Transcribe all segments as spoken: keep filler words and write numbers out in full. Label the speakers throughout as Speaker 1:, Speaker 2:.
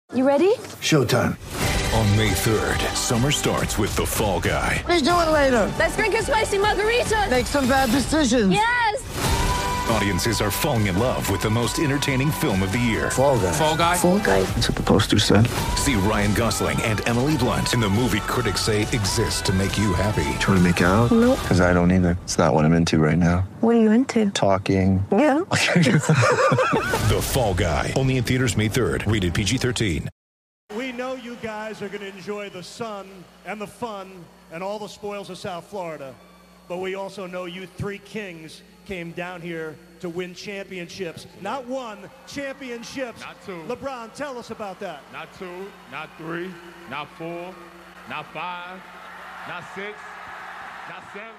Speaker 1: You ready?
Speaker 2: Showtime.
Speaker 3: On May third, summer starts with The Fall Guy.
Speaker 2: Let's do it later.
Speaker 1: Let's drink a spicy margarita.
Speaker 2: Make some bad decisions.
Speaker 1: Yes!
Speaker 3: Audiences are falling in love with the most entertaining film of the year.
Speaker 2: Fall Guy.
Speaker 4: Fall Guy?
Speaker 1: Fall Guy.
Speaker 2: That's what the poster said.
Speaker 3: See Ryan Gosling and Emily Blunt in the movie critics say exists to make you happy.
Speaker 2: Trying to make it out?
Speaker 1: Nope.
Speaker 2: Because I don't either. It's not what I'm into right now.
Speaker 1: What are you into?
Speaker 2: Talking.
Speaker 1: Yeah.
Speaker 3: The Fall Guy. Only in theaters May third. Rated P G thirteen.
Speaker 5: We know you guys are going to enjoy the sun and the fun and all the spoils of South Florida, but we also know you three kings came down here to win championships. Not one, championships.
Speaker 6: Not two.
Speaker 5: LeBron, tell us about that.
Speaker 6: Not two, not three, not four, not five, not six, not seven.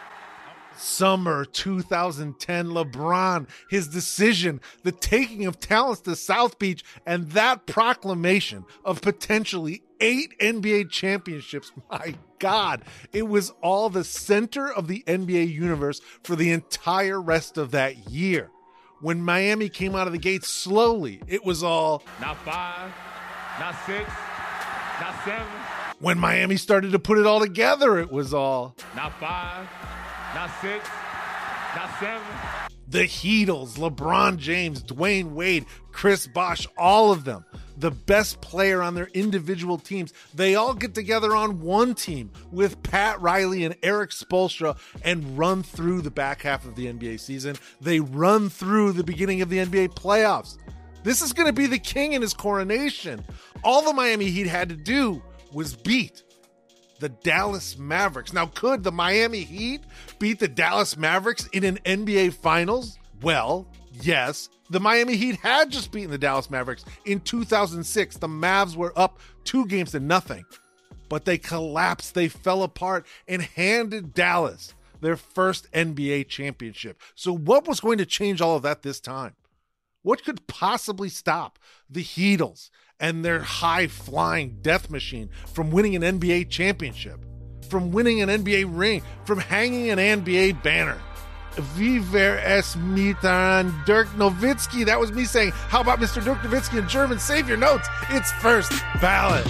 Speaker 7: Summer two thousand ten, LeBron, his decision, the taking of talents to South Beach, and that proclamation of potentially eight N B A championships. My God, it was all the center of the N B A universe for the entire rest of that year. When Miami came out of the gate slowly, it was all
Speaker 6: Not five, not six, not seven.
Speaker 7: When Miami started to put it all together, it was all
Speaker 6: Not five, not six, not seven.
Speaker 7: the Heatles, LeBron James, Dwayne Wade, Chris Bosh, all of them, the best player on their individual teams. They all get together on one team with Pat Riley and Eric Spoelstra and run through the back half of the N B A season. They run through the beginning of the N B A playoffs. This is going to be the king in his coronation. All the Miami Heat had to do was beat the Dallas Mavericks. Now, could the Miami Heat beat the Dallas Mavericks in an N B A Finals? Well, yes. The Miami Heat had just beaten the Dallas Mavericks in two thousand six. The Mavs were up two games to nothing, but they collapsed. They fell apart and handed Dallas their first N B A championship. So what was going to change all of that this time? What could possibly stop the Heatles and their high-flying death machine from winning an N B A championship, from winning an N B A ring, from hanging an N B A banner? Viver es Mitan Dirk Nowitzki. That was me saying, how about Mister Dirk Nowitzki in German? Save your notes. It's First Ballot.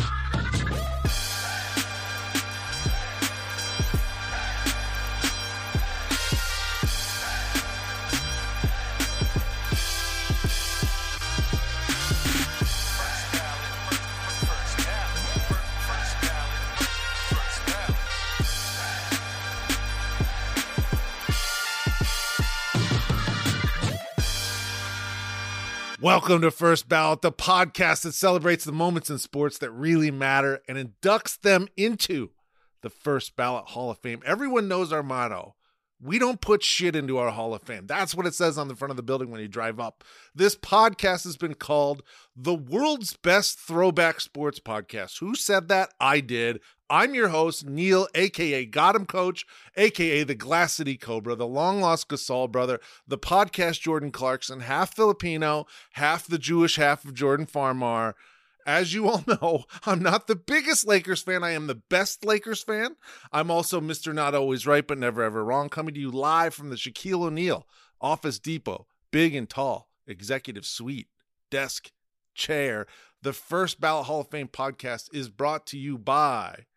Speaker 7: Welcome to First Ballot, the podcast that celebrates the moments in sports that really matter and inducts them into the First Ballot Hall of Fame. Everyone knows our motto. We don't put shit into our Hall of Fame. That's what it says on the front of the building when you drive up. This podcast has been called the world's best throwback sports podcast. Who said that? I did. I'm your host, Neil, a k a. Gotham Coach, a k a the Glass City Cobra, the long-lost Gasol brother, the podcast Jordan Clarkson, half Filipino, half the Jewish half of Jordan Farmar. As you all know, I'm not the biggest Lakers fan. I am the best Lakers fan. I'm also Mister Not Always Right, but Never Ever Wrong, coming to you live from the Shaquille O'Neal Office Depot, big and tall, executive suite, desk, chair. The First Ballot Hall of Fame podcast is brought to you by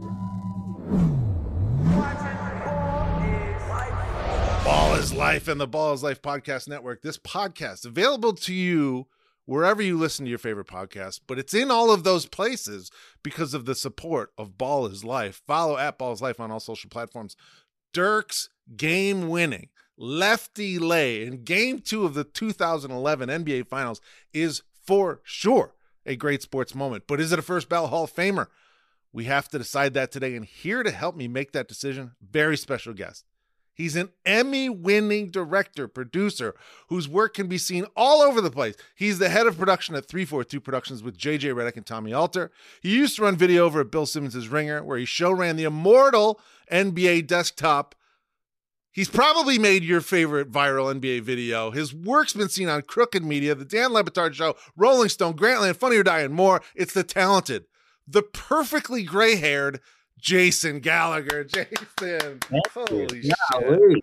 Speaker 7: Ball is Life and the Ball is Life Podcast Network. This podcast available to you wherever you listen to your favorite podcast, but it's in all of those places because of the support of Ball is Life. Follow at Ball is Life on all social platforms. Dirk's game-winning lefty lay in game two of the two thousand eleven N B A Finals is for sure a great sports moment, but is it a First Ballot Hall of Famer? We have to decide that today, and here to help me make that decision, very special guest. He's an Emmy-winning director, producer, whose work can be seen all over the place. He's the head of production at three forty-two Productions with J J Redick and Tommy Alter. He used to run video over at Bill Simmons' Ringer, where he show ran the immortal N B A Desktop. He's probably made your favorite viral N B A video. His work's been seen on Crooked Media, The Dan Le Batard Show, Rolling Stone, Grantland, Funny or Die, and more. It's the talented, the perfectly gray-haired Jason Gallagher. Jason, holy
Speaker 8: yeah,
Speaker 7: shit.
Speaker 8: wait.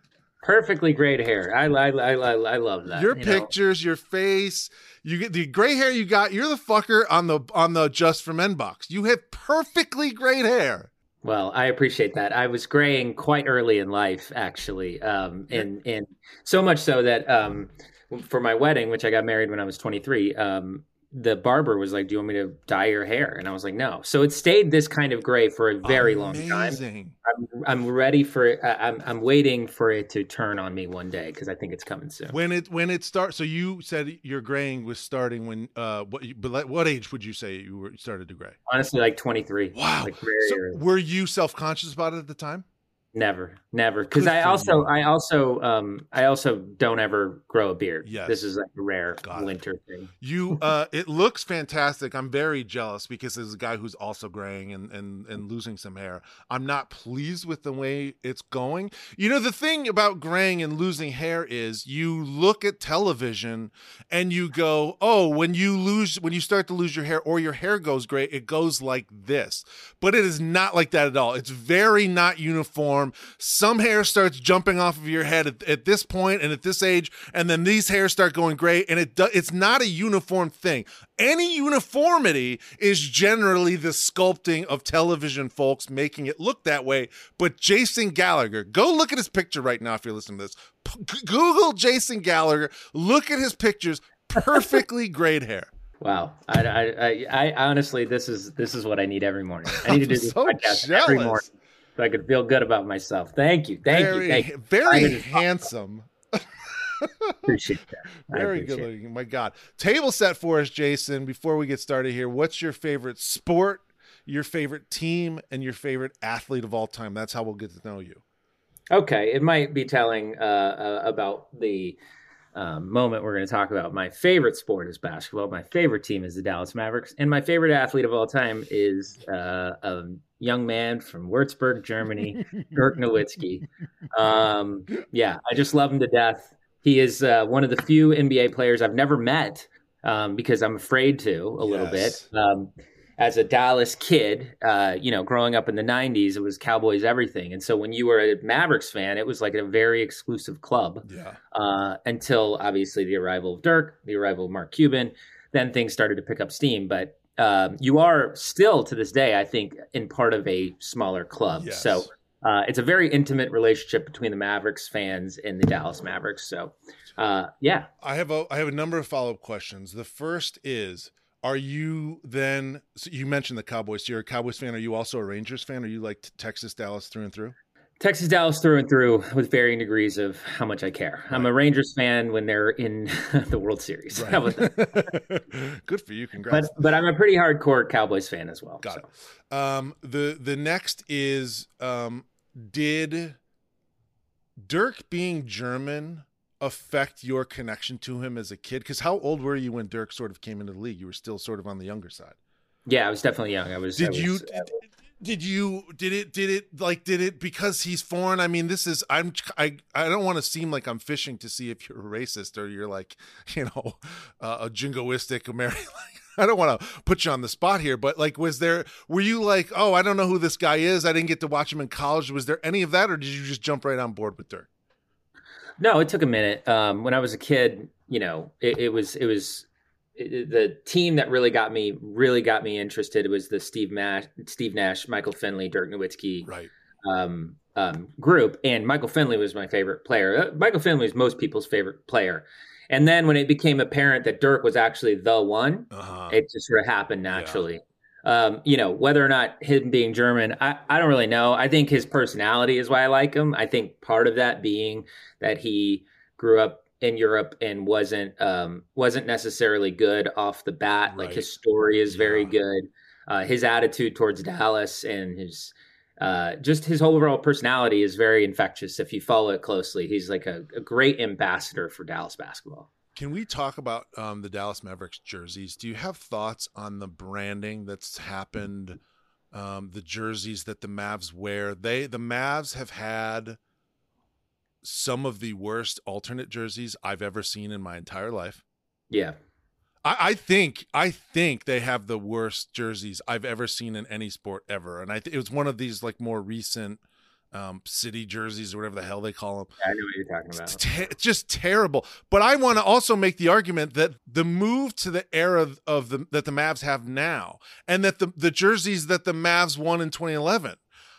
Speaker 4: perfectly great hair. I I I I, I love that.
Speaker 7: Your
Speaker 4: you know?
Speaker 7: pictures, your face, you get the gray hair you got. You're the fucker on the on the Just for Men box. You have perfectly great hair.
Speaker 4: Well, I appreciate that. I was graying quite early in life, actually, um, and and so much so that um, for my wedding, which I got married when I was twenty-three, um, the barber was like, "Do you want me to dye your hair?" And I was like, "No." So it stayed this kind of gray for a very
Speaker 7: Amazing.
Speaker 4: long time. I'm I'm ready for it. I'm I'm waiting for it to turn on me one day because I think it's coming soon.
Speaker 7: When it when it starts, so you said your graying was starting when uh what you, but what age would you say you were started to gray?
Speaker 4: Honestly, like twenty-three.
Speaker 7: Wow.
Speaker 4: Like very
Speaker 7: So
Speaker 4: early.
Speaker 7: were you self conscious about it at the time?
Speaker 4: Never, never. Because
Speaker 7: Good
Speaker 4: I
Speaker 7: for
Speaker 4: also,
Speaker 7: you.
Speaker 4: I also, um, I also don't ever grow a beard.
Speaker 7: Yes.
Speaker 4: This is like a rare
Speaker 7: Got it.
Speaker 4: winter thing.
Speaker 7: You uh it looks fantastic. I'm very jealous because there's a guy who's also graying and and and losing some hair. I'm not pleased with the way it's going. You know, the thing about graying and losing hair is you look at television and you go, "Oh, when you lose when you start to lose your hair or your hair goes gray, it goes like this." But it is not like that at all. It's very not uniform. Some hair starts jumping off of your head at, at this point and at this age, and then these hairs start going gray, and it do, it's not a uniform thing. Any uniformity is generally the sculpting of television folks making it look that way. But Jason Gallagher, go look at his picture right now if you're listening to this. P- Google Jason Gallagher, look at his pictures, perfectly grayed hair.
Speaker 4: Wow. I, I, I, I honestly, this is this is what I need every morning. I need to do
Speaker 7: I'm
Speaker 4: this
Speaker 7: so
Speaker 4: podcast
Speaker 7: jealous.
Speaker 4: every morning so I could feel good about myself. Thank you. Thank
Speaker 7: very,
Speaker 4: you. Thank you.
Speaker 7: very
Speaker 4: I
Speaker 7: handsome.
Speaker 4: appreciate that. I
Speaker 7: Very
Speaker 4: appreciate
Speaker 7: good
Speaker 4: it.
Speaker 7: looking. My God. Table set for us, Jason. Before we get started here, what's your favorite sport, your favorite team, and your favorite athlete of all time? That's how we'll get to know you.
Speaker 4: Okay, it might be telling uh, uh, about the um, moment we're going to talk about. My favorite sport is basketball. My favorite team is the Dallas Mavericks, and my favorite athlete of all time is uh, a young man from Würzburg, Germany, Dirk Nowitzki. Um, yeah, I just love him to death. He is uh, one of the few N B A players I've never met um, because I'm afraid to a little
Speaker 7: Yes.
Speaker 4: bit. Um, as a Dallas kid, uh, you know, growing up in the nineties, it was Cowboys everything. And so when you were a Mavericks fan, it was like a very exclusive club
Speaker 7: Yeah.
Speaker 4: uh, until obviously the arrival of Dirk, the arrival of Mark Cuban. Then things started to pick up steam. But um, you are still to this day, I think, in part of a smaller club.
Speaker 7: Yes.
Speaker 4: So uh, it's a very intimate relationship between the Mavericks fans and the Dallas Mavericks. So, uh, yeah.
Speaker 7: I have a I have a number of follow-up questions. The first is, are you then, so you mentioned the Cowboys, so you're a Cowboys fan. Are you also a Rangers fan? Are you like Texas, Dallas through and through?
Speaker 4: Texas, Dallas through and through with varying degrees of how much I care. Right. I'm a Rangers fan when they're in the World Series.
Speaker 7: Right.
Speaker 4: How about that?
Speaker 7: Good for you. Congrats.
Speaker 4: But, but I'm a pretty hardcore Cowboys fan as well.
Speaker 7: Got
Speaker 4: so.
Speaker 7: it. Um, the, the next is, um, did Dirk being German affect your connection to him as a kid? Because how old were you when Dirk sort of came into the league? You were still sort of on the younger side.
Speaker 4: Yeah, I was definitely young. I was.
Speaker 7: Did
Speaker 4: I was,
Speaker 7: you?
Speaker 4: uh,
Speaker 7: Did, did you? Did it? Did it? Like? Did it? Because he's foreign. I mean, this is. I'm. I. I don't want to seem like I'm fishing to see if you're a racist or you're like, you know, uh, a jingoistic American. I don't want to put you on the spot here, but like, was there? Were you like, oh, I don't know who this guy is. I didn't get to watch him in college. Was there any of that, or did you just jump right on board with Dirk?
Speaker 4: No, it took a minute. Um, when I was a kid, you know, it, it was it was it, the team that really got me really got me interested. It was the Steve Nash, Steve Nash, Michael Finley, Dirk Nowitzki
Speaker 7: Right.
Speaker 4: um, um, group, and Michael Finley was my favorite player. Uh, Michael Finley was most people's favorite player. And then when it became apparent that Dirk was actually the one,
Speaker 7: Uh-huh.
Speaker 4: it just sort of happened naturally. Yeah. Um, you know, whether or not him being German, I, I don't really know. I think his personality is why I like him. I think part of that being that he grew up in Europe and wasn't um, wasn't necessarily good off the bat.
Speaker 7: Right.
Speaker 4: Like his story is very
Speaker 7: Yeah.
Speaker 4: good. Uh, his attitude towards Dallas and his uh, just his overall personality is very infectious. If you follow it closely, he's like a, a great ambassador for Dallas basketball.
Speaker 7: Can we talk about um, the Dallas Mavericks jerseys? Do you have thoughts on the branding that's happened? Um, the jerseys that the Mavs wear. They the Mavs have had some of the worst alternate jerseys I've ever seen in my entire life.
Speaker 4: Yeah.
Speaker 7: I, I think I think they have the worst jerseys I've ever seen in any sport ever, and I th- it was one of these like more recent um, city jerseys or whatever the hell they call them.
Speaker 4: I know what you're talking about.
Speaker 7: It's, te- it's just terrible. But I want to also make the argument that the move to the era of, of the that the Mavs have now, and that the the jerseys that the Mavs won in twenty eleven,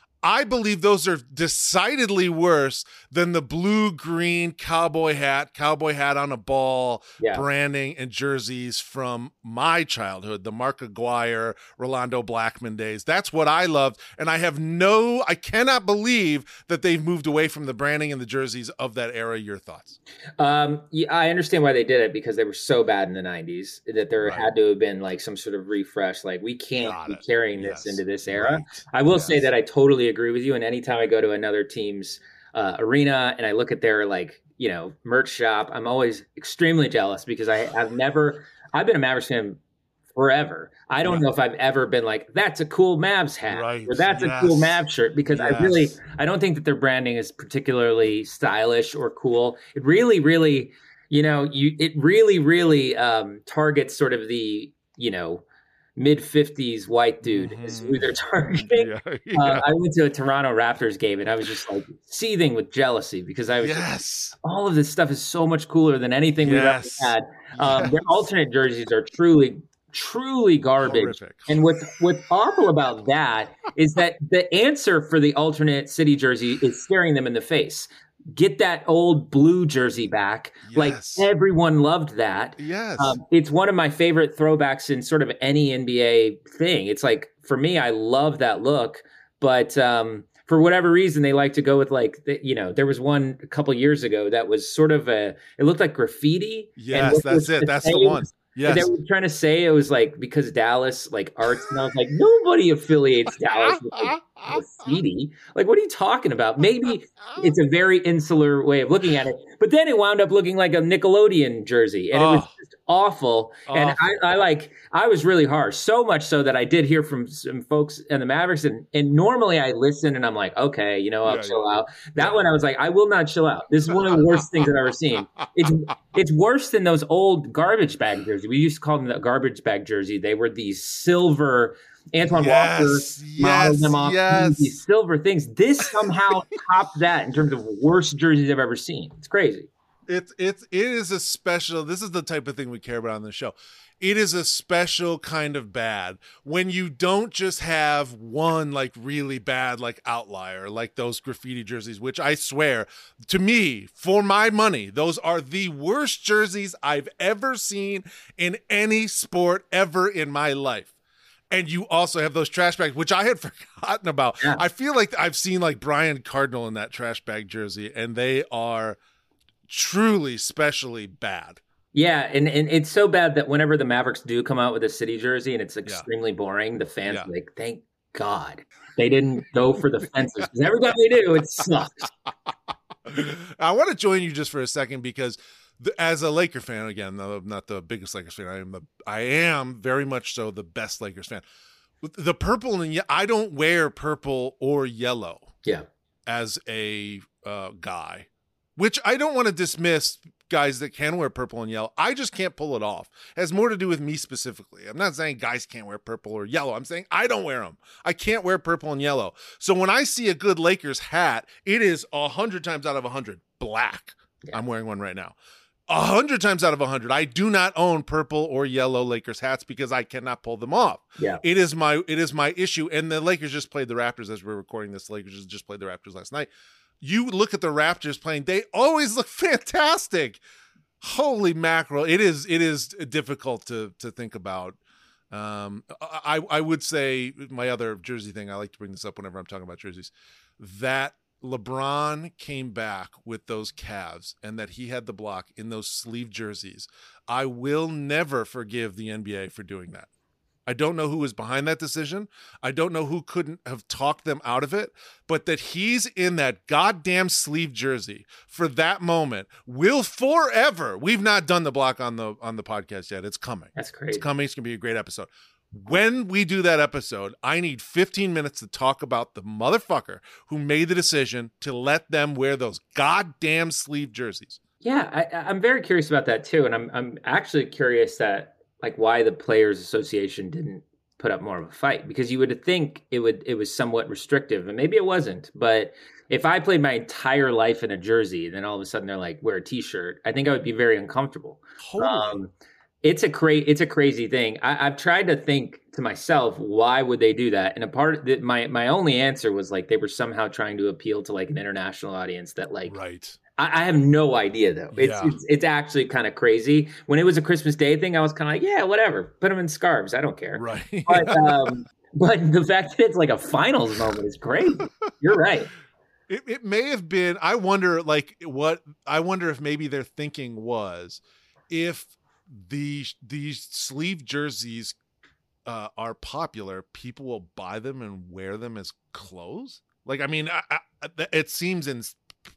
Speaker 7: I believe those are decidedly worse than the blue-green cowboy hat, cowboy hat on a ball,
Speaker 4: yeah.
Speaker 7: branding and jerseys from my childhood, the Mark Aguirre, Rolando Blackman days. That's what I loved, and I have no, I cannot believe that they've moved away from the branding and the jerseys of that era. Your thoughts?
Speaker 4: Um, yeah, I understand why they did it, because they were so bad in the nineties that there
Speaker 7: Right.
Speaker 4: had to have been like some sort of refresh. Like, we can't
Speaker 7: Got
Speaker 4: be
Speaker 7: it.
Speaker 4: carrying
Speaker 7: Yes.
Speaker 4: this into this era.
Speaker 7: Right.
Speaker 4: I will
Speaker 7: Yes.
Speaker 4: say that I totally agree with you. And anytime I go to another team's uh, arena and I look at their, like, you know, merch shop, I'm always extremely jealous, because I have never, I've been a Mavericks fan forever. I don't
Speaker 7: Yeah.
Speaker 4: know if I've ever been like, that's a cool Mavs hat,
Speaker 7: Right.
Speaker 4: or that's
Speaker 7: Yes.
Speaker 4: a cool Mavs shirt, because I
Speaker 7: Yes.
Speaker 4: really, I don't think that their branding is particularly stylish or cool. It really, really, you know, you, it really, really um, targets sort of the, you know, mid fifties white dude
Speaker 7: Mhm.
Speaker 4: is who they're targeting.
Speaker 7: Yeah,
Speaker 4: Uh,
Speaker 7: yeah.
Speaker 4: I went to a Toronto Raptors game and I was just like seething with jealousy, because I was just,
Speaker 7: Yes.
Speaker 4: all of this stuff is so much cooler than anything we've ever
Speaker 7: Yes.
Speaker 4: had. Um,
Speaker 7: Yes.
Speaker 4: Their alternate jerseys are truly, truly garbage.
Speaker 7: Horrific.
Speaker 4: And what's what's awful about that is that the answer for the alternate city jersey is staring them in the face. Get that old blue jersey back. Like,
Speaker 7: Yes.
Speaker 4: everyone loved that.
Speaker 7: Yes.
Speaker 4: Um, it's one of my favorite throwbacks in sort of any N B A thing. It's like, for me, I love that look, but um, for whatever reason, they like to go with, like, the, you know, there was one a couple years ago that was sort of a, it looked like graffiti. and
Speaker 7: Yes,
Speaker 4: what
Speaker 7: that's
Speaker 4: they were
Speaker 7: it. That's the
Speaker 4: saying
Speaker 7: one.
Speaker 4: was-
Speaker 7: Yes.
Speaker 4: They were trying to say it was like because Dallas, like, arts, and I was like, nobody affiliates Dallas with, like, graffiti. Like, what are you talking about? Maybe it's a very insular way of looking at it, but then it wound up looking like a Nickelodeon jersey, and it was
Speaker 7: Oh.
Speaker 4: just awful. And
Speaker 7: Awful.
Speaker 4: I, I like, I was really harsh, so much so that I did hear from some folks in the Mavericks, and, and normally I listen and I'm like, okay, you know, I'll
Speaker 7: Yeah,
Speaker 4: chill
Speaker 7: yeah.
Speaker 4: out. That one I was like, I will not chill out. This is one of the worst things I've ever seen. It's it's worse than those old garbage bag jerseys. We used to call them the garbage bag jersey. They were these silver. Antoine
Speaker 7: Yes,
Speaker 4: Walker modeled
Speaker 7: yes,
Speaker 4: them off
Speaker 7: yes.
Speaker 4: these silver things. This somehow topped that in terms of worst jerseys I've ever seen. It's crazy.
Speaker 7: It's it's it is a special. This is the type of thing we care about on the show. It is a special kind of bad when you don't just have one, like, really bad, like, outlier, like those graffiti jerseys, which I swear, to me, for my money, those are the worst jerseys I've ever seen in any sport ever in my life. And you also have those trash bags, which I had forgotten about.
Speaker 4: Yeah.
Speaker 7: I feel like I've seen, like, Brian Cardinal in that trash bag jersey, and they are truly specially bad.
Speaker 4: Yeah, and, and it's so bad that whenever the Mavericks do come out with a city jersey and it's extremely boring, the fans
Speaker 7: Yeah.
Speaker 4: are like, thank God they didn't go for the fences. Because every time they do, it sucks.
Speaker 7: I want to join you just for a second because the, as a Laker fan, again, no, not the biggest Lakers fan, I am the, I am very much so the best Lakers fan. The purple and ye- I don't wear purple or yellow
Speaker 4: Yeah.
Speaker 7: as a uh, guy, which I don't want to dismiss guys that can wear purple and yellow. I just can't pull it off. It has more to do with me specifically. I'm not saying guys can't wear purple or yellow. I'm saying I don't wear them. I can't wear purple and yellow. So when I see a good Lakers hat, it is a hundred times out of a hundred black.
Speaker 4: Yeah.
Speaker 7: I'm wearing one right now. A hundred times out of a hundred, I do not own purple or yellow Lakers hats because I cannot pull them off.
Speaker 4: Yeah.
Speaker 7: It is my it is my issue. And the Lakers just played the Raptors as we're recording this. The Lakers just played the Raptors last night. You look at the Raptors playing, they always look fantastic. Holy mackerel. It is it is difficult to to think about. Um, I, I would say my other jersey thing, I like to bring this up whenever I'm talking about jerseys, that LeBron came back with those Cavs and that he had the block in those sleeve jerseys. I will never forgive the N B A for doing that. I don't know who was behind that decision. I don't know who couldn't have talked them out of it, but that he's in that goddamn sleeve jersey for that moment will forever. We've not done the block on the on the podcast yet. It's coming.
Speaker 4: That's crazy.
Speaker 7: It's coming. It's going to be a great episode. When we do that episode, I need fifteen minutes to talk about the motherfucker who made the decision to let them wear those goddamn sleeve jerseys.
Speaker 4: Yeah, I, I'm very curious about that too. And I'm I'm actually curious that, like, why the Players Association didn't put up more of a fight, because you would think it would it was somewhat restrictive, and maybe it wasn't. But if I played my entire life in a jersey, and then all of a sudden they're like, wear a t-shirt, I think I would be very uncomfortable.
Speaker 7: Totally.
Speaker 4: Um, it's a cra- it's a crazy thing. I, I've tried to think to myself, why would they do that? And a part of the, my my only answer was like they were somehow trying to appeal to like an international audience that like
Speaker 7: right.
Speaker 4: I, I have no idea though. It's
Speaker 7: Yeah.
Speaker 4: it's, it's actually kind of crazy. When it was a Christmas Day thing, I was kind of like, yeah, whatever. Put them in scarves. I don't care.
Speaker 7: Right.
Speaker 4: But um, but the fact that it's like a finals moment is crazy. You're right.
Speaker 7: It, it may have been. I wonder, like, what I wonder if maybe their thinking was, if these these sleeve jerseys uh, are popular, people will buy them and wear them as clothes. Like, I mean, I, I, it seems in,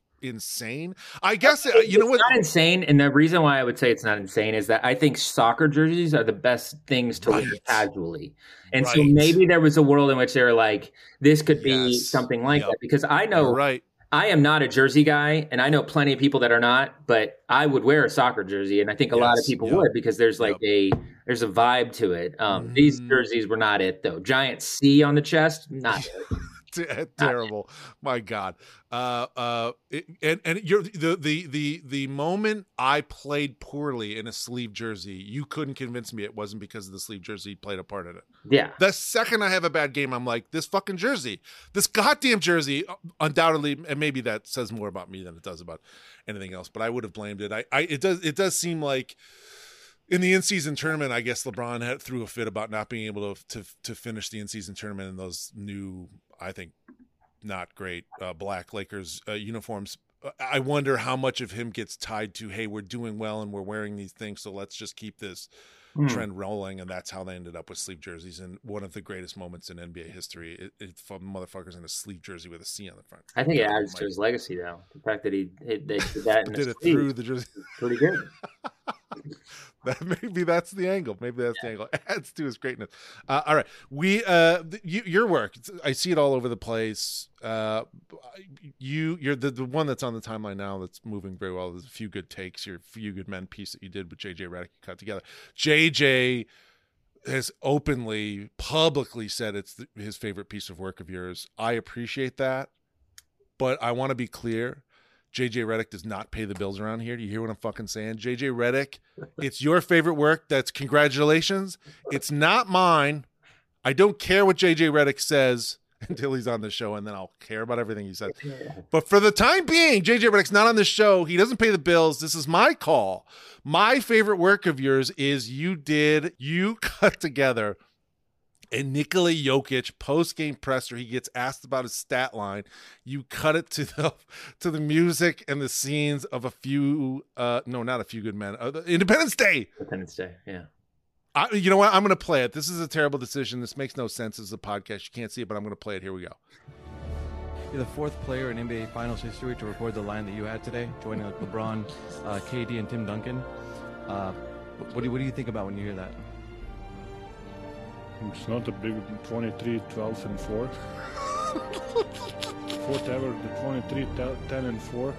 Speaker 7: insane. I guess uh, you know what?
Speaker 4: It's not insane, and the reason why I would say it's not insane is that I think soccer jerseys are the best things to
Speaker 7: Right.
Speaker 4: wear casually. And so
Speaker 7: Right.
Speaker 4: maybe there was a world in which they were like, this could be
Speaker 7: Yes.
Speaker 4: something like
Speaker 7: Yep.
Speaker 4: that. Because I know
Speaker 7: You're right.
Speaker 4: I am not a jersey guy, and I know plenty of people that are not, but I would wear a soccer jersey, and I think a lot of
Speaker 7: Yes.
Speaker 4: people
Speaker 7: Yep.
Speaker 4: would, because there's like a there's a vibe to it. Um, These
Speaker 7: Mm.
Speaker 4: jerseys were not it though. Giant C on the chest, not it.
Speaker 7: Terrible. My God. Uh, uh, it, and, and you're the, the, the, the moment I played poorly in a sleeve jersey, you couldn't convince me it wasn't because of the sleeve jersey played a part in it.
Speaker 4: Yeah.
Speaker 7: The second I have a bad game, I'm like, this fucking jersey, this goddamn jersey, undoubtedly, and maybe that says more about me than it does about anything else, but I would have blamed it. I, I, it does, it does seem like, in the in-season tournament, I guess LeBron had threw a fit about not being able to to, to finish the in-season tournament in those new, I think, not great uh, black Lakers uh, uniforms. I wonder how much of him gets tied to, hey, we're doing well and we're wearing these things, so let's just keep this
Speaker 4: Hmm.
Speaker 7: trend rolling. And that's how they ended up with sleeve jerseys. And one of the greatest moments in N B A history, it, it, from motherfuckers in a sleeve jersey with a C on the front.
Speaker 4: I think it
Speaker 7: God
Speaker 4: adds to
Speaker 7: almighty.
Speaker 4: his legacy, though. The fact that he, he they did that in
Speaker 7: Did
Speaker 4: the
Speaker 7: it
Speaker 4: sleeve
Speaker 7: through the jersey.
Speaker 4: is pretty good.
Speaker 7: That maybe that's the angle. Maybe that's the angle. It adds to his greatness. Uh, all right, we uh, th- you, your work. I see it all over the place. Uh, you you're the, the one that's on the timeline now that's moving very well. There's a few good takes. Your few good men piece that you did with J J Redick cut together. J J has openly, publicly said it's the, his favorite piece of work of yours. I appreciate that, but I want to be clear. J J Redick does not pay the bills around here. Do you hear what I'm fucking saying? J J Redick, it's your favorite work. That's congratulations. It's not mine. I don't care what J J Redick says until he's on the show, and then I'll care about everything he says. But for the time being, J J Redick's not on the show. He doesn't pay the bills. This is my call. My favorite work of yours is you did, you cut together a Nikola Jokic post-game presser. He gets asked about his stat line. You cut it to the to the music and the scenes of a few, uh, no, not a few good men. Uh, Independence Day.
Speaker 4: Independence Day, yeah.
Speaker 7: I, you know what? I'm going to play it. This is a terrible decision. This makes no sense as a podcast. You can't see it, but I'm going to play it. Here we go.
Speaker 8: You're the fourth player in N B A Finals history to record the line that you had today, joining like LeBron, uh, K D, and Tim Duncan. Uh, what do you, what do you think about when you hear that?
Speaker 9: It's not a big twenty-three, twelve, and four. Fourth ever, the twenty-three, ten, and four.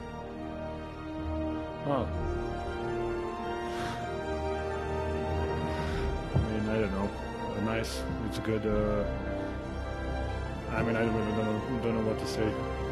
Speaker 9: Oh. I mean, I don't know. Uh, nice. It's good. Uh, I mean, I really don't know, don't know what to say.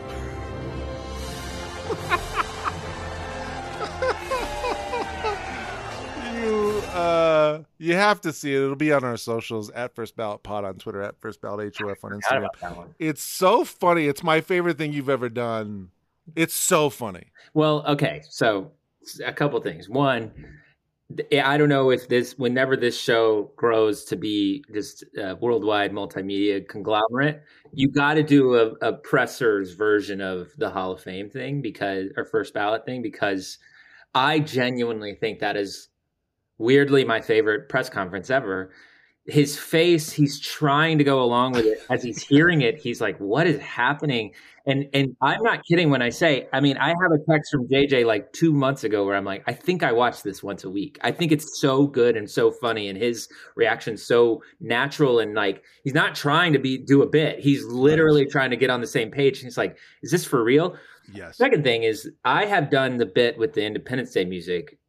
Speaker 7: You uh you have to see it. It'll be on our socials at First Ballot Pod on Twitter, at First Ballot H O F on
Speaker 4: Forgot
Speaker 7: Instagram.
Speaker 4: about that one.
Speaker 7: It's so funny. It's my favorite thing you've ever done. It's so funny.
Speaker 4: Well, okay, so a couple things. One, th- I don't know if this, whenever this show grows to be just a worldwide multimedia conglomerate, you got to do a, a presser's version of the Hall of Fame thing, because, or first ballot thing, because I genuinely think that is weirdly my favorite press conference ever. His face, he's trying to go along with it. As he's hearing it, he's like, what is happening? And and I'm not kidding when I say, I mean, I have a text from J J like two months ago where I'm like, I think I watch this once a week. I think it's so good and so funny, and his reaction so natural, and like, he's not trying to be do a bit. He's literally trying to get on the same page. He's like, is this for real?
Speaker 7: Yes.
Speaker 4: Second thing is, I have done the bit with the Independence Day music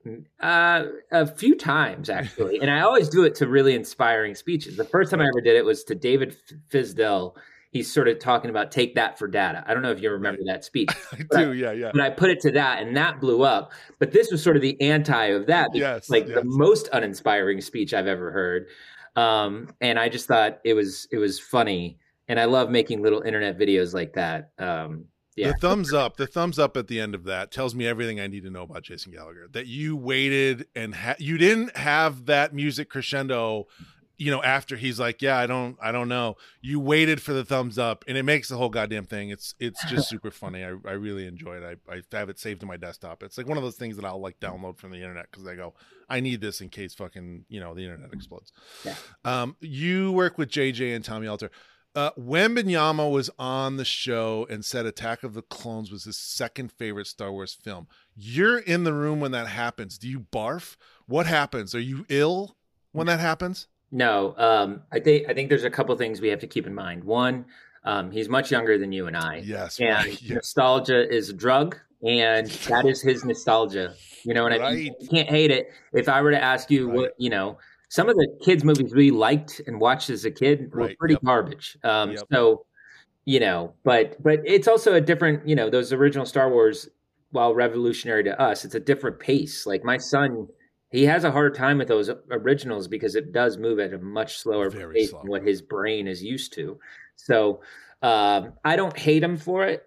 Speaker 4: Uh, a few times actually, and I always do it to really inspiring speeches. The first time I ever did it was to David Fizdale. He's sort of talking about "Take That for Data." I don't know if you remember right. that speech.
Speaker 7: I do, I, yeah, yeah.
Speaker 4: But I put it to that, and that blew up. But this was sort of the anti of that.
Speaker 7: Yes,
Speaker 4: like
Speaker 7: yes.
Speaker 4: the most uninspiring speech I've ever heard. Um, and I just thought it was it was funny, and I love making little internet videos like that. Um, Yeah.
Speaker 7: The thumbs up, the thumbs up at the end of that tells me everything I need to know about Jason Gallagher. That you waited and ha- you didn't have that music crescendo, you know, after he's like, yeah, I don't, I don't know. You waited for the thumbs up, and it makes the whole goddamn thing. It's, it's just super funny. I, I really enjoy it. I, I have it saved to my desktop. It's like one of those things that I'll like download from the internet because I go, I need this in case fucking, you know, the internet explodes.
Speaker 4: Yeah.
Speaker 7: Um, you work with J J and Tommy Alter. Uh, Wembanyama was on the show and said Attack of the Clones was his second favorite Star Wars film. You're in the room when that happens. Do you barf? What happens? Are you ill when that happens?
Speaker 4: No. Um, I think I think there's a couple things we have to keep in mind. One, um, he's much younger than you and I.
Speaker 7: Yes.
Speaker 4: And
Speaker 7: right, yes.
Speaker 4: nostalgia is a drug, and that is his nostalgia. You know what right. I mean? You can't hate it. If I were to ask you right. what, you know, some of the kids' movies we liked and watched as a kid were right. pretty yep. garbage. Um, yep. So, you know, but but it's also a different, you know, those original Star Wars, while revolutionary to us, it's a different pace. Like my son, he has a hard time with those originals because it does move at a much slower Very pace slow. than what his brain is used to. So um, I don't hate him for it.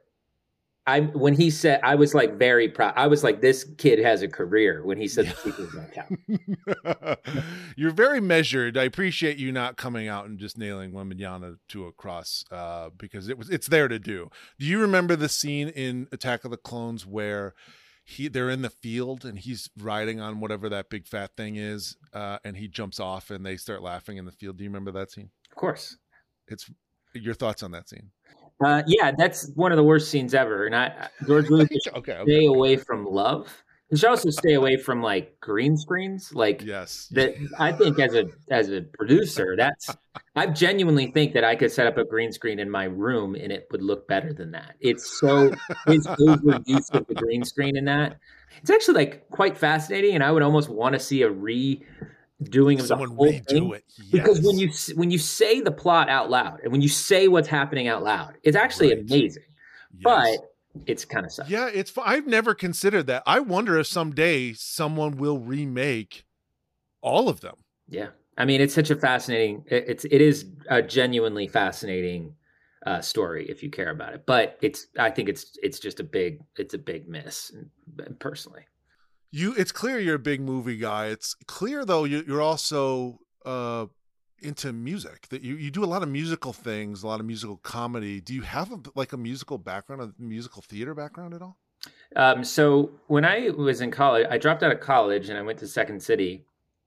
Speaker 4: I when he said, I was like very proud. I was like, this kid has a career when he said the sequels don't count.
Speaker 7: You're very measured. I appreciate you not coming out and just nailing Wembanyama to a cross uh, because it was it's there to do. Do you remember the scene in Attack of the Clones where he they're in the field and he's riding on whatever that big fat thing is, uh, and he jumps off and they start laughing in the field? Do you remember that scene?
Speaker 4: Of course.
Speaker 7: It's your thoughts on that scene?
Speaker 4: Uh, yeah, that's one of the worst scenes ever. And I, George Lucas,
Speaker 7: okay, okay,
Speaker 4: stay
Speaker 7: okay.
Speaker 4: away from love. You should also stay away from like green screens. Like
Speaker 7: yes,
Speaker 4: that. I think as a as a producer, that's I genuinely think that I could set up a green screen in my room and it would look better than that. It's so his overuse of the green screen in that. It's actually like quite fascinating, and I would almost want to see a re. doing of
Speaker 7: Someone
Speaker 4: the whole
Speaker 7: redo
Speaker 4: thing.
Speaker 7: It. Yes.
Speaker 4: Because when you when you say the plot out loud and when you say what's happening out loud, it's actually right. amazing. Yes. But it's kind of sucks.
Speaker 7: Yeah, it's. I've never considered that. I wonder if someday someone will remake all of them.
Speaker 4: Yeah, I mean, it's such a fascinating. It, it's it is a genuinely fascinating uh, story if you care about it. But it's. I think it's it's just a big. It's a big miss, personally.
Speaker 7: You, it's clear you're a big movie guy. It's clear though you, you're also uh, into music. That you, you do a lot of musical things, a lot of musical comedy. Do you have a, like a musical background, a musical theater background at all?
Speaker 4: Um, so when I was in college, I dropped out of college and I went to Second City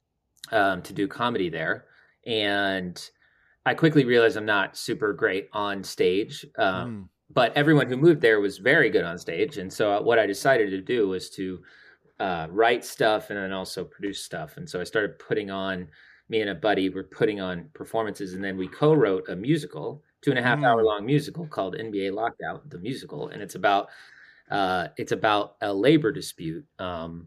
Speaker 4: um, to do comedy there, and I quickly realized I'm not super great on stage. Um, mm. But everyone who moved there was very good on stage, and so what I decided to do was to Uh, write stuff and then also produce stuff. And so I started putting on, me and a buddy were putting on performances, and then we co-wrote a musical, two and a half mm. hour long musical called N B A Lockout, the musical. And it's about, uh, it's about a labor dispute. Um,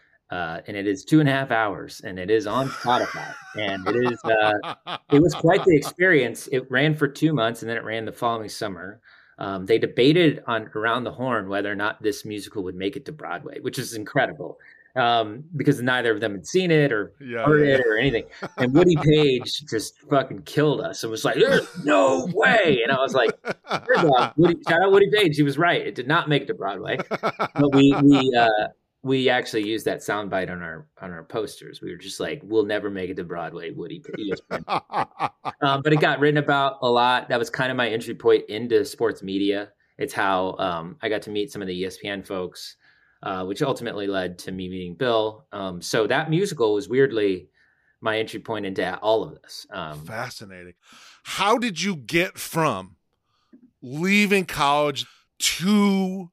Speaker 4: uh, and it is two and a half hours and it is on Spotify, and it is, uh, it was quite the experience. It ran for two months and then it ran the following summer. Um, they debated on Around the Horn whether or not this musical would make it to Broadway, which is incredible um, because neither of them had seen it or yeah, heard yeah. it or anything. And Woody Page just fucking killed us and was like, "There's no way!" And I was like, "First off, Woody, shout out Woody Page. He was right. It did not make it to Broadway." But we we uh, we actually used that soundbite on our on our posters. We were just like, "We'll never make it to Broadway, Woody Page." Um, but it got written about a lot. That was kind of my entry point into sports media. It's how um, I got to meet some of the E S P N folks, uh, which ultimately led to me meeting Bill. Um, so that musical was weirdly my entry point into all of this. Um,
Speaker 7: Fascinating. How did you get from leaving college to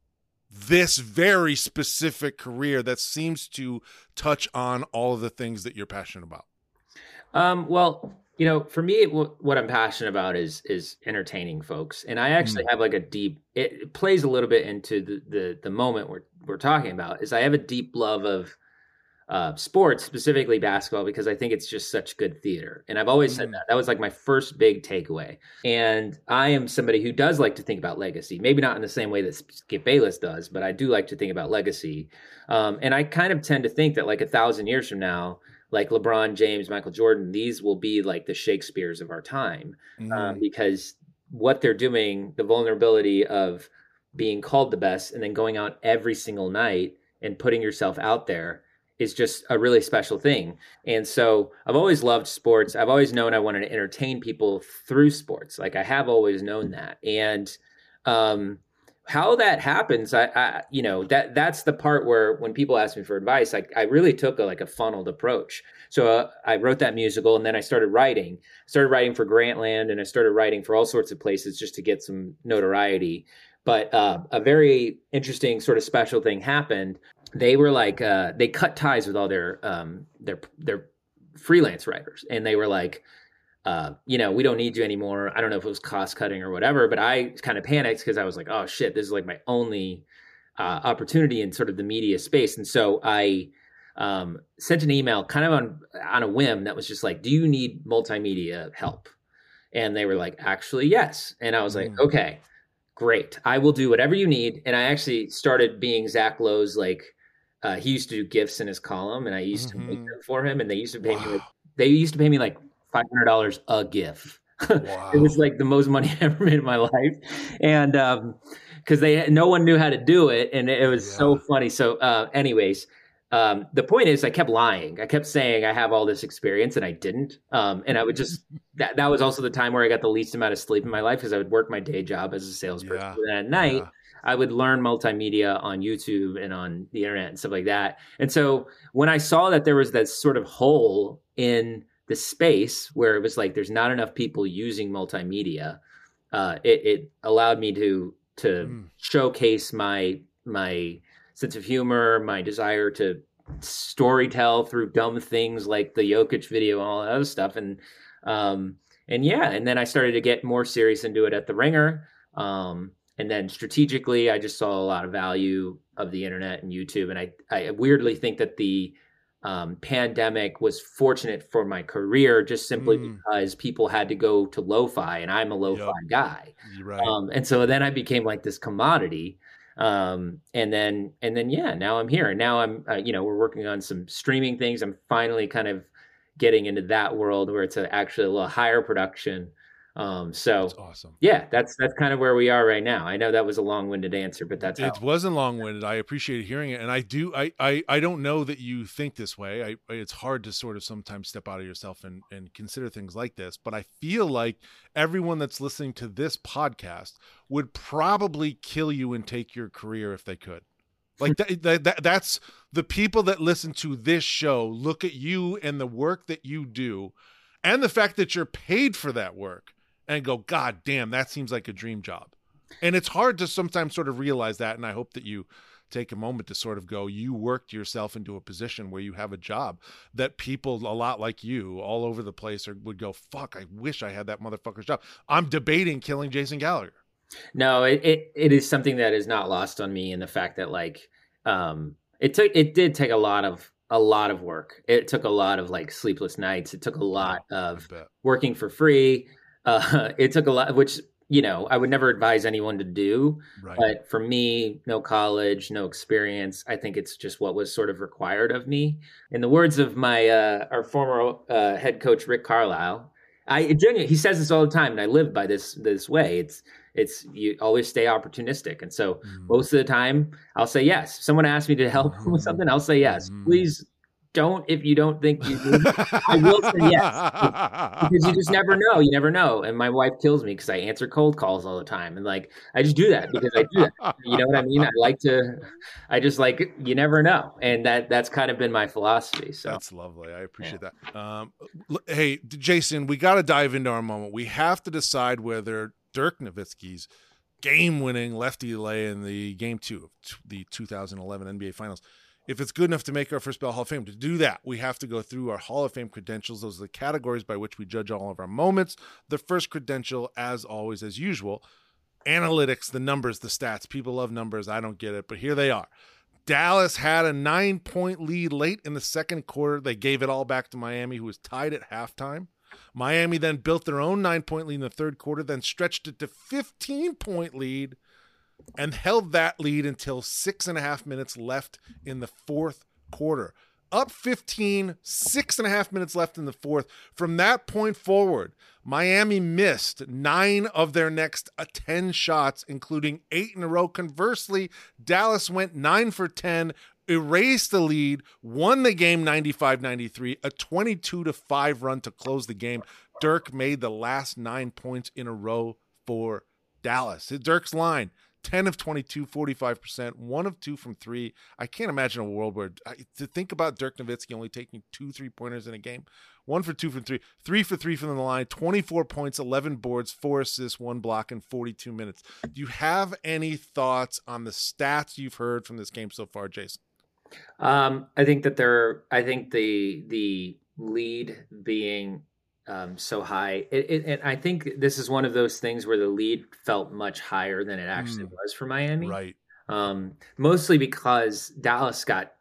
Speaker 7: this very specific career that seems to touch on all of the things that you're passionate about?
Speaker 4: Um, well, you know, for me, w- what I'm passionate about is is entertaining folks, and I actually mm. have like a deep. It, it plays a little bit into the, the the moment we're we're talking about. Is I have a deep love of uh, sports, specifically basketball, because I think it's just such good theater. And I've always said that. That was like my first big takeaway. And I am somebody who does like to think about legacy, maybe not in the same way that Skip Bayless does, but I do like to think about legacy. Um, and I kind of tend to think that like a thousand years from now, like LeBron James, Michael Jordan, these will be like the Shakespeares of our time, mm. um, because what they're doing, the vulnerability of being called the best and then going out every single night and putting yourself out there is just a really special thing. And so I've always loved sports. I've always known I wanted to entertain people through sports. Like I have always known that. And um, how that happens, I, I, you know, that that's the part where when people ask me for advice, I, I really took a, like a funneled approach. So uh, I wrote that musical and then I started writing, started writing for Grantland and I started writing for all sorts of places just to get some notoriety. But uh, a very interesting sort of special thing happened. They were like, uh, they cut ties with all their um, their their freelance writers. And they were like, uh, you know, we don't need you anymore. I don't know if it was cost cutting or whatever, but I kind of panicked because I was like, oh shit, this is like my only uh, opportunity in sort of the media space. And so I um, sent an email kind of on, on a whim that was just like, do you need multimedia help? And they were like, actually, yes. And I was like, mm. okay, great. I will do whatever you need. And I actually started being Zach Lowe's, like, uh, he used to do GIFs in his column and I used mm-hmm. to make them for him. And they used to pay wow. me, like, they used to pay me like five hundred dollars a GIF. Wow. It was like the most money I ever made in my life. And, um, cause they, no one knew how to do it. And it, it was yeah. so funny. So, uh, anyways, um, the point is I kept lying. I kept saying I have all this experience and I didn't. Um, and I would just, that, that was also the time where I got the least amount of sleep in my life because I would work my day job as a salesperson. Yeah. And at night yeah. I would learn multimedia on YouTube and on the internet and stuff like that. And so when I saw that there was that sort of hole in the space where it was like, there's not enough people using multimedia, uh, it, it allowed me to, to mm. showcase my, my, sense of humor, my desire to storytell through dumb things like the Jokic video and all that other stuff. And, um, and yeah, and then I started to get more serious into it at the Ringer. Um, and then strategically, I just saw a lot of value of the internet and YouTube. And I, I weirdly think that the, um, pandemic was fortunate for my career just simply mm. because people had to go to lo-fi and I'm a lo-fi yep. guy. Right. Um, and so then I became like this commodity. Um, and then, and then, yeah, now I'm here and now I'm, uh, you know, we're working on some streaming things. I'm finally kind of getting into that world where it's a, actually a little higher production. Um, so
Speaker 7: that's awesome.
Speaker 4: Yeah, that's, that's kind of where we are right now. I know that was a long winded answer, but that's,
Speaker 7: it how. wasn't long winded. I appreciate hearing it. And I do, I, I, I don't know that you think this way. I, it's hard to sort of sometimes step out of yourself and, and consider things like this, but I feel like everyone that's listening to this podcast would probably kill you and take your career if they could. Like that, that, that, that's the people that listen to this show, look at you and the work that you do and the fact that you're paid for that work and go, God damn, that seems like a dream job. And it's hard to sometimes sort of realize that. And I hope that you take a moment to sort of go, you worked yourself into a position where you have a job that people a lot like you all over the place are, would go, fuck, I wish I had that motherfucker's job. I'm debating killing Jason Gallagher.
Speaker 4: No, it, it, it is something that is not lost on me. And the fact that like, um, it took, it did take a lot of, a lot of work. It took a lot of like sleepless nights. It took a lot of working for free. Uh, it took a lot, which, you know, I would never advise anyone to do, right. But for me, no college, no experience. I think it's just what was sort of required of me. In the words of my, uh, our former uh, head coach, Rick Carlisle, I genuinely, he says this all the time, and I live by this this way. It's it's you always stay opportunistic, and so mm. most of the time I'll say yes. If someone asks me to help mm. with something, I'll say yes. Mm. Please don't if you don't think you do. I will say yes because you just never know. You never know. And my wife kills me because I answer cold calls all the time, and like I just do that because I do that. You know what I mean? I like to. I just like you never know, and that that's kind of been my philosophy. So
Speaker 7: that's lovely. I appreciate yeah. that. Um, hey, Jason, we got to dive into our moment. We have to decide whether Dirk Nowitzki's game-winning lefty lay in the game two of the two thousand eleven N B A Finals, if it's good enough to make our first ballot Hall of Fame. To do that, we have to go through our Hall of Fame credentials. Those are the categories by which we judge all of our moments. The first credential, as always, as usual, analytics, the numbers, the stats. People love numbers. I don't get it, but here they are. Dallas had a nine-point lead late in the second quarter. They gave it all back to Miami, who was tied at halftime. Miami then built their own nine-point lead in the third quarter, then stretched it to fifteen-point lead and held that lead until six and a half minutes left in the fourth quarter. Up fifteen, six and a half minutes left in the fourth. From that point forward, Miami missed nine of their next ten shots, including eight in a row. Conversely, Dallas went nine for ten, erased the lead, won the game ninety-five ninety-three, a twenty-two to five run to close the game. Dirk made the last nine points in a row for Dallas. Dirk's line, ten of twenty-two, forty-five percent, one of two from three. I can't imagine a world where, to think about Dirk Nowitzki only taking two three-pointers in a game, one for two from three, three for three from the line, twenty-four points, eleven boards, four assists, one block in forty-two minutes. Do you have any thoughts on the stats you've heard from this game so far, Jason?
Speaker 4: Um, I think that they're, I think the, the lead being um, so high, it, it, and I think this is one of those things where the lead felt much higher than it actually mm, was for Miami.
Speaker 7: Right.
Speaker 4: Um, mostly because Dallas got,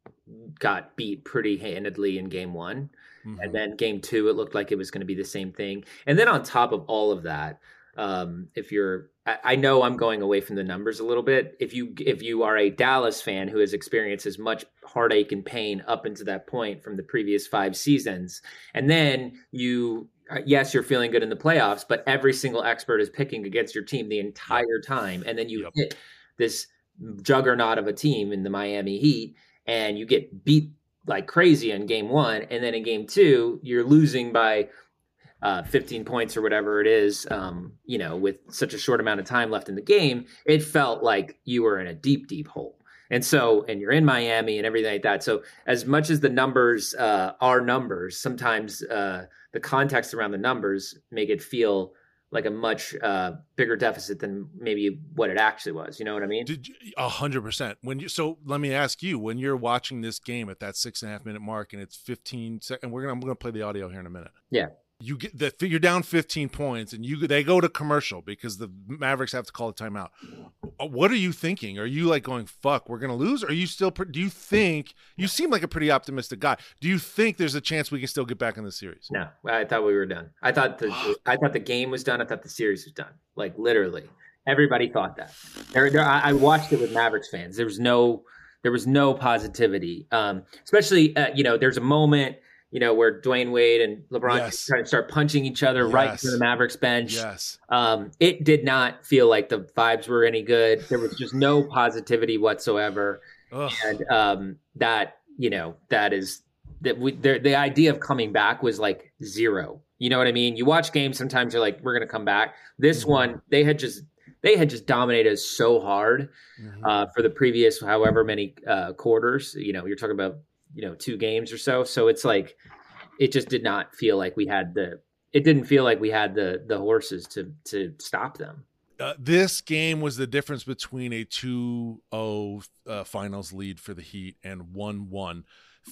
Speaker 4: got beat pretty handedly in game one. Mm-hmm. And then game two, it looked like it was going to be the same thing. And then on top of all of that, um, if you're, I, I know I'm going away from the numbers a little bit. If you, if you are a Dallas fan who has experienced as much heartache and pain up into that point from the previous five seasons, and then you, yes, you're feeling good in the playoffs, but every single expert is picking against your team the entire time. And then you yep. hit this juggernaut of a team in the Miami Heat and you get beat like crazy in game one. And then in game two, you're losing by uh, fifteen points or whatever it is, um, you know, with such a short amount of time left in the game. It felt like you were in a deep, deep hole. And so, and you're in Miami and everything like that. So as much as the numbers uh, are numbers, sometimes uh, the context around the numbers make it feel like a much uh, bigger deficit than maybe what it actually was. You know what I mean?
Speaker 7: A hundred percent. When you, so let me ask you, when you're watching this game at that six and a half minute mark and it's fifteen seconds, we're going to, I'm going to play the audio here in a minute.
Speaker 4: Yeah.
Speaker 7: You get the figure down fifteen points and you, they go to commercial because the Mavericks have to call a timeout. What are you thinking? Are you like going, fuck, we're going to lose? Or are you still, do you think, you seem like a pretty optimistic guy. Do you think there's a chance we can still get back in the series?
Speaker 4: No, I thought we were done. I thought the, I thought the game was done. I thought the series was done. Like literally everybody thought that. There, there, I, I watched it with Mavericks fans. There was no, there was no positivity. Um, especially, uh, you know, there's a moment, you know, where Dwayne Wade and LeBron
Speaker 7: yes.
Speaker 4: trying to start punching each other yes. right to the Mavericks bench.
Speaker 7: Yes.
Speaker 4: Um, it did not feel like the vibes were any good. There was just no positivity whatsoever. Ugh. And um, that, you know, that is that we the, the idea of coming back was like zero. You know what I mean? You watch games, sometimes you're like, we're going to come back. This mm-hmm. one, they had just they had just dominated us so hard mm-hmm. uh, for the previous however many uh, quarters. You know, you're talking about, you know, two games or so. So it's like, it just did not feel like we had the, it didn't feel like we had the, the horses to, to stop them.
Speaker 7: Uh, this game was the difference between a two oh uh, finals lead for the Heat and one one.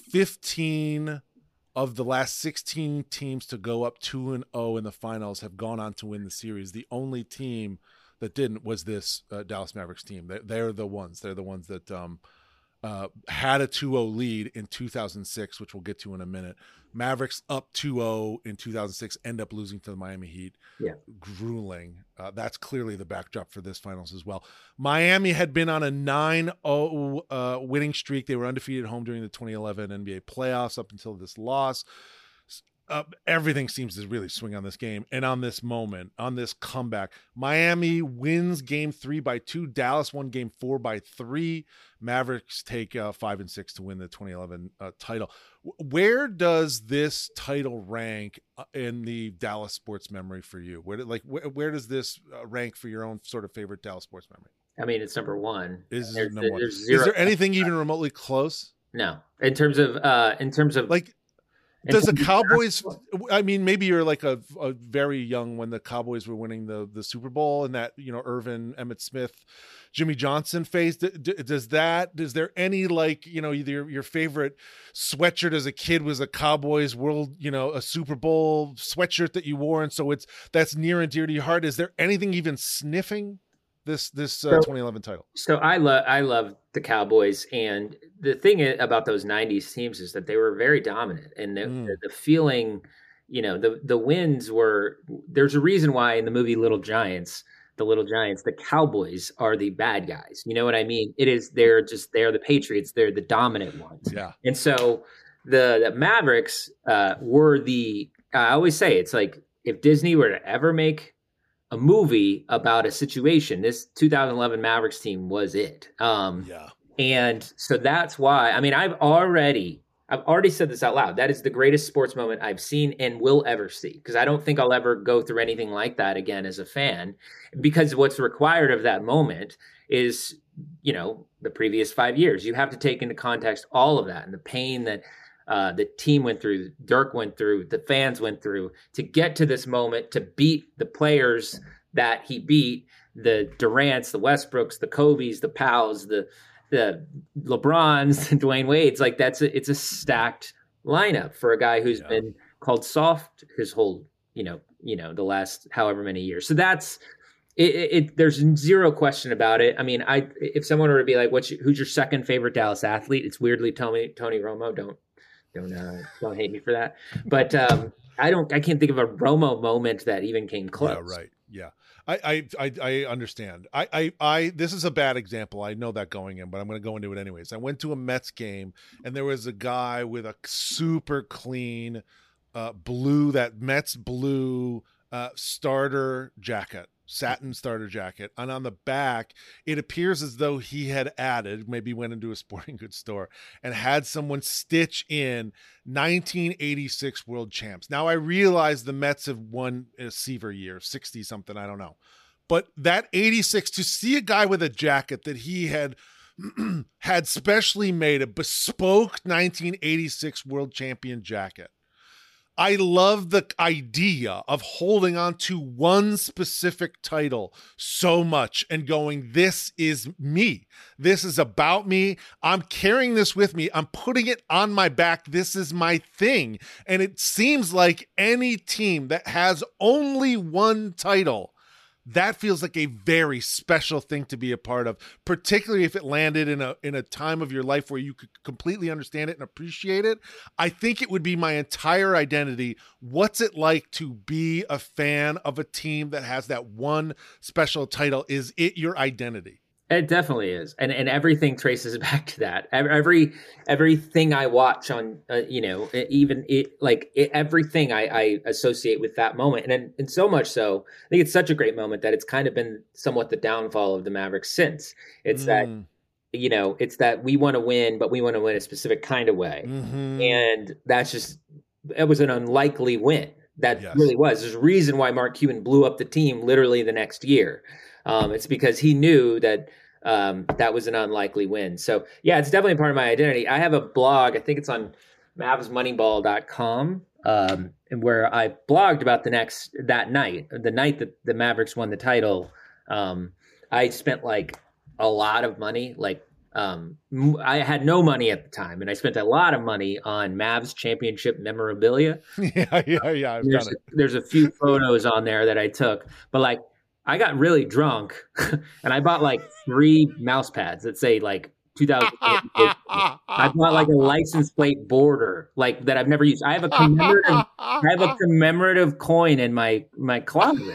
Speaker 7: fifteen of the last sixteen teams to go up two and oh in the finals have gone on to win the series. The only team that didn't was this uh, Dallas Mavericks team. They're, they're the ones. They're the ones that um, uh, had a two oh lead in two thousand six, which we'll get to in a minute. Mavericks up two oh in two thousand six, end up losing to the Miami Heat.
Speaker 4: Yeah.
Speaker 7: Grueling. Uh, that's clearly the backdrop for this finals as well. Miami had been on a nine oh uh, winning streak. They were undefeated at home during the twenty eleven N B A playoffs up until this loss. Uh, everything seems to really swing on this game and on this moment, on this comeback. Miami wins game three by two. Dallas won game four by three. Mavericks take uh, five and six to win the twenty eleven uh, title. Where does this title rank in the Dallas sports memory for you? Where, like, where, where does this uh, rank for your own sort of favorite Dallas sports memory?
Speaker 4: I mean, it's number one.
Speaker 7: Is,
Speaker 4: there's,
Speaker 7: number
Speaker 4: there's
Speaker 7: one.
Speaker 4: Zero.
Speaker 7: Is there anything even remotely close?
Speaker 4: No, in terms of, uh, in terms of
Speaker 7: like, does the Cowboys, I mean, maybe you're like a, a very young when the Cowboys were winning the, the Super Bowl and that, you know, Irvin, Emmitt Smith, Jimmy Johnson phase. D- d- does that, is there any, like, you know, either your favorite sweatshirt as a kid was a Cowboys world, you know, a Super Bowl sweatshirt that you wore. And so it's, that's near and dear to your heart. Is there anything even sniffing this this uh,
Speaker 4: So-
Speaker 7: twenty eleven title?
Speaker 4: So I love I love the Cowboys, and the thing i- about those nineties teams is that they were very dominant, and the,
Speaker 7: Mm.
Speaker 4: the, the feeling, you know, the the wins were. There's a reason why in the movie Little Giants, the Little Giants, the Cowboys are the bad guys. You know what I mean? It is they're just they're the Patriots. They're the dominant ones.
Speaker 7: Yeah.
Speaker 4: And so the, the Mavericks uh, were the. I always say it's like if Disney were to ever make a movie about a situation, this two thousand eleven Mavericks team was it. Um,
Speaker 7: Yeah.
Speaker 4: and so that's why, I mean, I've already, I've already said this out loud. That is the greatest sports moment I've seen and will ever see. Because I don't think I'll ever go through anything like that again as a fan. Because what's required of that moment is, you know, the previous five years. You have to take into context all of that and the pain that uh, the team went through, Dirk went through, the fans went through to get to this moment, to beat the players that he beat, the Durants, the Westbrooks, the Kobe's, the Powell's, the the LeBrons, the Dwayne Wade's. Like that's a, it's a stacked lineup for a guy who's
Speaker 7: Yeah.
Speaker 4: been called soft his whole, you know, you know, the last however many years. So that's it, it, it there's zero question about it. I mean, I if someone were to be like, "What's your, who's your second favorite Dallas athlete?" It's weirdly Tony Tony Romo. Don't don't uh, don't hate me for that. But um, I don't. I can't think of a Romo moment that even came close.
Speaker 7: Yeah, right. Yeah. I, I, I, I understand. I, I, I, this is a bad example. I know that going in, but I'm going to go into it anyways. I went to a Mets game and there was a guy with a super clean, uh, blue, that Mets blue, uh, starter jacket, satin starter jacket. And on the back, it appears as though he had added, maybe went into a sporting goods store and had someone stitch in nineteen eighty-six world champs. Now I realize the Mets have won a Seaver year, sixty something, I don't know. But that eighty-six, to see a guy with a jacket that he had had specially made, a bespoke nineteen eighty-six world champion jacket. I love the idea of holding on to one specific title so much and going, this is me. This is about me. I'm carrying this with me. I'm putting it on my back. This is my thing. And it seems like any team that has only one title, that feels like a very special thing to be a part of, particularly if it landed in a in a time of your life where you could completely understand it and appreciate it. I think it would be my entire identity. What's it like to be a fan of a team that has that one special title? Is it your identity?
Speaker 4: It definitely is, and and everything traces back to that. Every everything I watch on, uh, you know, even it, like it, everything I, I associate with that moment, and and so much so, I think it's such a great moment that it's kind of been somewhat the downfall of the Mavericks since. It's mm. that, you know, it's that we want to win, but we want to win a specific kind of way,
Speaker 7: Mm-hmm.
Speaker 4: and that's just it was an unlikely win. That
Speaker 7: Yes.
Speaker 4: really was. There's a reason why Mark Cuban blew up the team literally the next year. Um, it's because he knew that um, that was an unlikely win. So, yeah, it's definitely part of my identity. I have a blog. I think it's on Mavs Moneyball dot com, um, and where I blogged about the next that night, the night that the Mavericks won the title. Um, I spent like a lot of money. Like um, I had no money at the time, and I spent a lot of money on Mavs championship memorabilia.
Speaker 7: Yeah, yeah, yeah. I've
Speaker 4: There's
Speaker 7: done it.
Speaker 4: a, there's a few photos on there that I took, but like I got really drunk and I bought like three mouse pads that say like two thousand eight. I bought like a license plate border like that I've never used. I have a commemorative I have a commemorative coin in my my closet.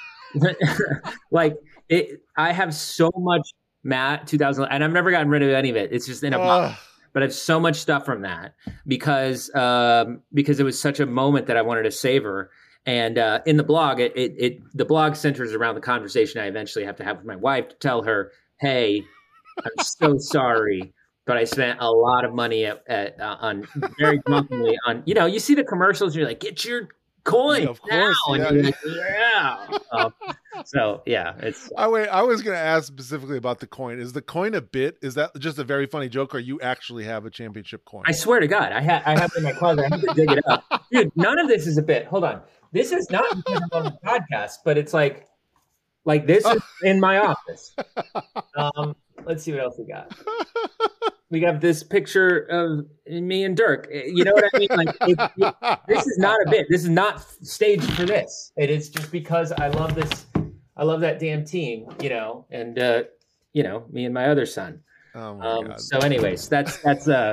Speaker 4: Like it I have so much Matt two thousand and I've never gotten rid of any of it. It's just in a box. But I have so much stuff from that because um, because it was such a moment that I wanted to savor. And uh, in the blog, it, it it the blog centers around the conversation I eventually have to have with my wife to tell her, "Hey, I'm so sorry, but I spent a lot of money at, at uh, on very drunkenly on you know you see the commercials, and you're like, get your coin
Speaker 7: Yeah, of course,
Speaker 4: now.
Speaker 7: yeah,
Speaker 4: And you're
Speaker 7: yeah.
Speaker 4: like, yeah. Um, so yeah, it's
Speaker 7: I wait. I was going to ask specifically about the coin. Is the coin a bit? Is that just a very funny joke, or you actually have a championship coin?
Speaker 4: I swear to God, I have I have it in my closet. I have to dig it up, dude. None of this is a bit. Hold on. This is not because I'm on the podcast, but it's like, like this is in my office. Um, let's see what else we got. We got this picture of me and Dirk. You know what I mean? Like, it, it, this is not a bit. This is not staged for this. It is just because I love this. I love that damn team, you know, and uh, you know, me and my other son.
Speaker 7: Oh my
Speaker 4: um,
Speaker 7: God.
Speaker 4: So, anyways, that's that's uh,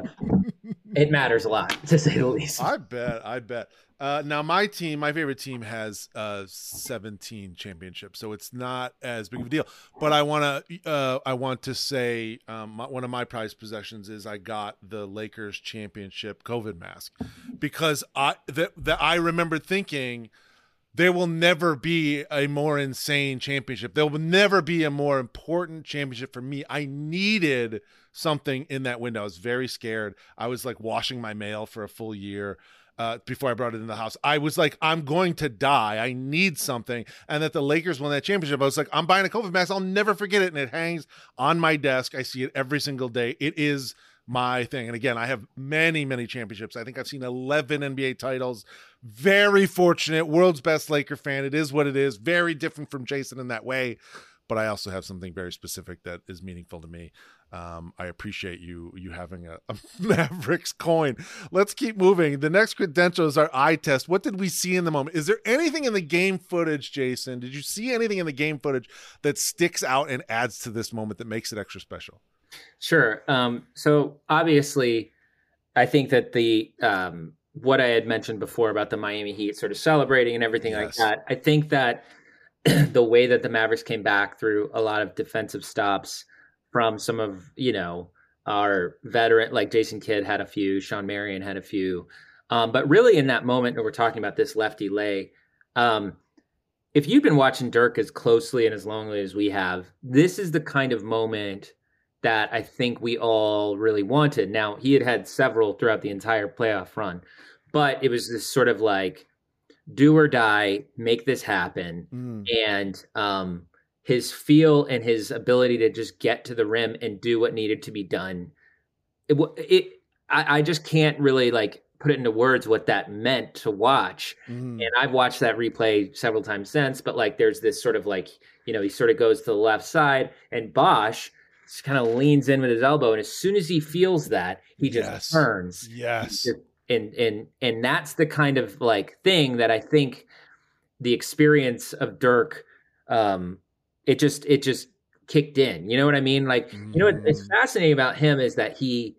Speaker 4: it matters a lot, to say the least.
Speaker 7: I bet. I bet. Uh, now, my team, my favorite team, has uh, seventeen championships, so it's not as big of a deal. But I want to, uh, I want to say, um, my, one of my prized possessions is I got the Lakers championship COVID mask, because I that that I remember thinking there will never be a more insane championship. There will never be a more important championship for me. I needed something in that window. I was very scared. I was like washing my mail for a full year. Uh, before I brought it in the house, I was like, I'm going to die. I need something. And that the Lakers won that championship, I was like, I'm buying a COVID mask. I'll never forget it. And it hangs on my desk. I see it every single day. It is my thing. And again, I have many, many championships. I think I've seen eleven N B A titles. Very fortunate. World's best Laker fan. It is what it is. Very different from Jason in that way. But I also have something very specific that is meaningful to me. Um, I appreciate you you having a, a Mavericks coin. Let's keep moving. The next credential is our eye test. What did we see in the moment? Is there anything in the game footage, Jason? Did you see anything in the game footage that sticks out and adds to this moment that makes it extra special?
Speaker 4: Sure. Um, so obviously, I think that the um, what I had mentioned before about the Miami Heat sort of celebrating and everything
Speaker 7: Yes.
Speaker 4: like that, I think that the way that the Mavericks came back through a lot of defensive stops from some of, you know, our veteran, like Jason Kidd had a few, Sean Marion had a few. Um, but really in that moment when we're talking about this lefty lay, um, if you've been watching Dirk as closely and as longly as we have, this is the kind of moment that I think we all really wanted. Now, he had had several throughout the entire playoff run, but it was this sort of like do or die, make this happen.
Speaker 7: Mm.
Speaker 4: And, um, his feel and his ability to just get to the rim and do what needed to be done. It, it I, I just can't really like put it into words what that meant to watch.
Speaker 7: Mm.
Speaker 4: And I've watched that replay several times since, but like, there's this sort of like, you know, he sort of goes to the left side and Bosh just kind of leans in with his elbow. And as soon as he feels that, he just
Speaker 7: Yes.
Speaker 4: turns.
Speaker 7: Yes.
Speaker 4: And, and, and that's the kind of like thing that I think the experience of Dirk, um, it just, it just kicked in, you know what I mean? Like, mm. you know, what, it's fascinating about him is that he,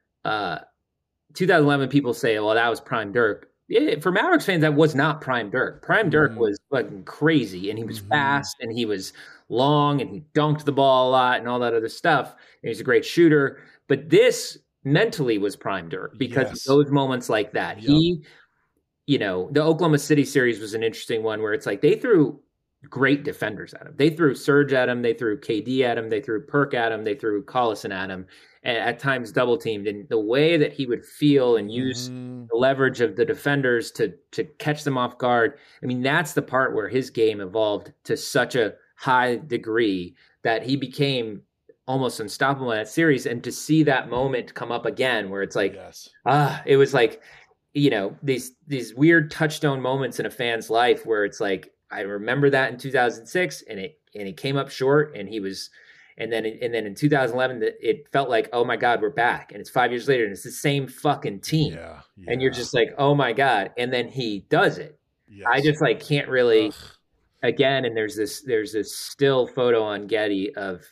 Speaker 4: uh, two thousand eleven people say, well, that was prime Dirk. It, for Mavericks fans, that was not prime Dirk. Prime mm. Dirk was fucking crazy and he was mm. fast and he was long and he dunked the ball a lot and all that other stuff. And he's a great shooter, but this mentally was prime Dirk because yes. of those moments like that. Yep. He, you know, the Oklahoma City series was an interesting one where it's like they threw great defenders at him. They threw Serge at him. They threw K D at him. They threw Perk at him. They threw Collison at him, and at times double teamed. And the way that he would feel and use mm-hmm. the leverage of the defenders to to catch them off guard. I mean, that's the part where his game evolved to such a high degree that he became almost unstoppable in that series. And to see that moment come up again, where it's like,
Speaker 7: yes.
Speaker 4: ah, it was like, you know, these these weird touchstone moments in a fan's life where it's like, I remember that in two thousand six and it, and he came up short and he was, and then, and then in two thousand eleven, it felt like, oh my God, we're back. And it's five years later and it's the same fucking team.
Speaker 7: Yeah, yeah.
Speaker 4: And you're just like, oh my God. And then he does it. Yes. I just like, can't really, Ugh. again. And there's this, there's this still photo on Getty of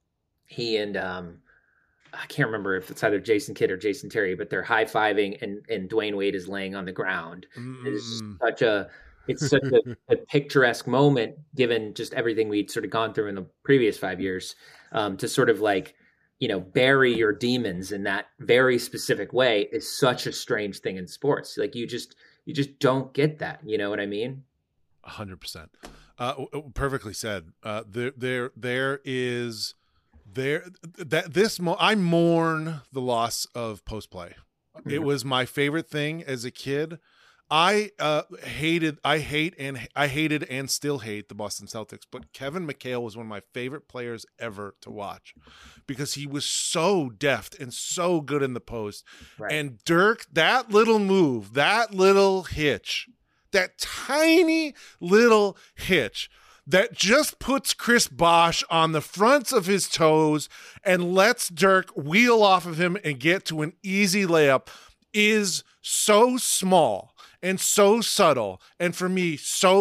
Speaker 4: he and, um, I can't remember if it's either Jason Kidd or Jason Terry, but they're high fiving and, and Dwayne Wade is laying on the ground. Mm. It's such a, It's such a, a picturesque moment, given just everything we'd sort of gone through in the previous five years, um, to sort of like, you know, bury your demons in that very specific way is such a strange thing in sports. Like you just, you just don't get that. You know what I mean?
Speaker 7: A hundred percent. Uh, perfectly said. Uh, there, there, there is there that this, mo- I mourn the loss of post play. Mm-hmm. It was my favorite thing as a kid. I uh, hated, I hate, and I hated and still hate the Boston Celtics, but Kevin McHale was one of my favorite players ever to watch because he was so deft and so good in the post. Right. And Dirk, that little move, that little hitch, that tiny little hitch that just puts Chris Bosh on the fronts of his toes and lets Dirk wheel off of him and get to an easy layup is so small and so subtle, and for me, so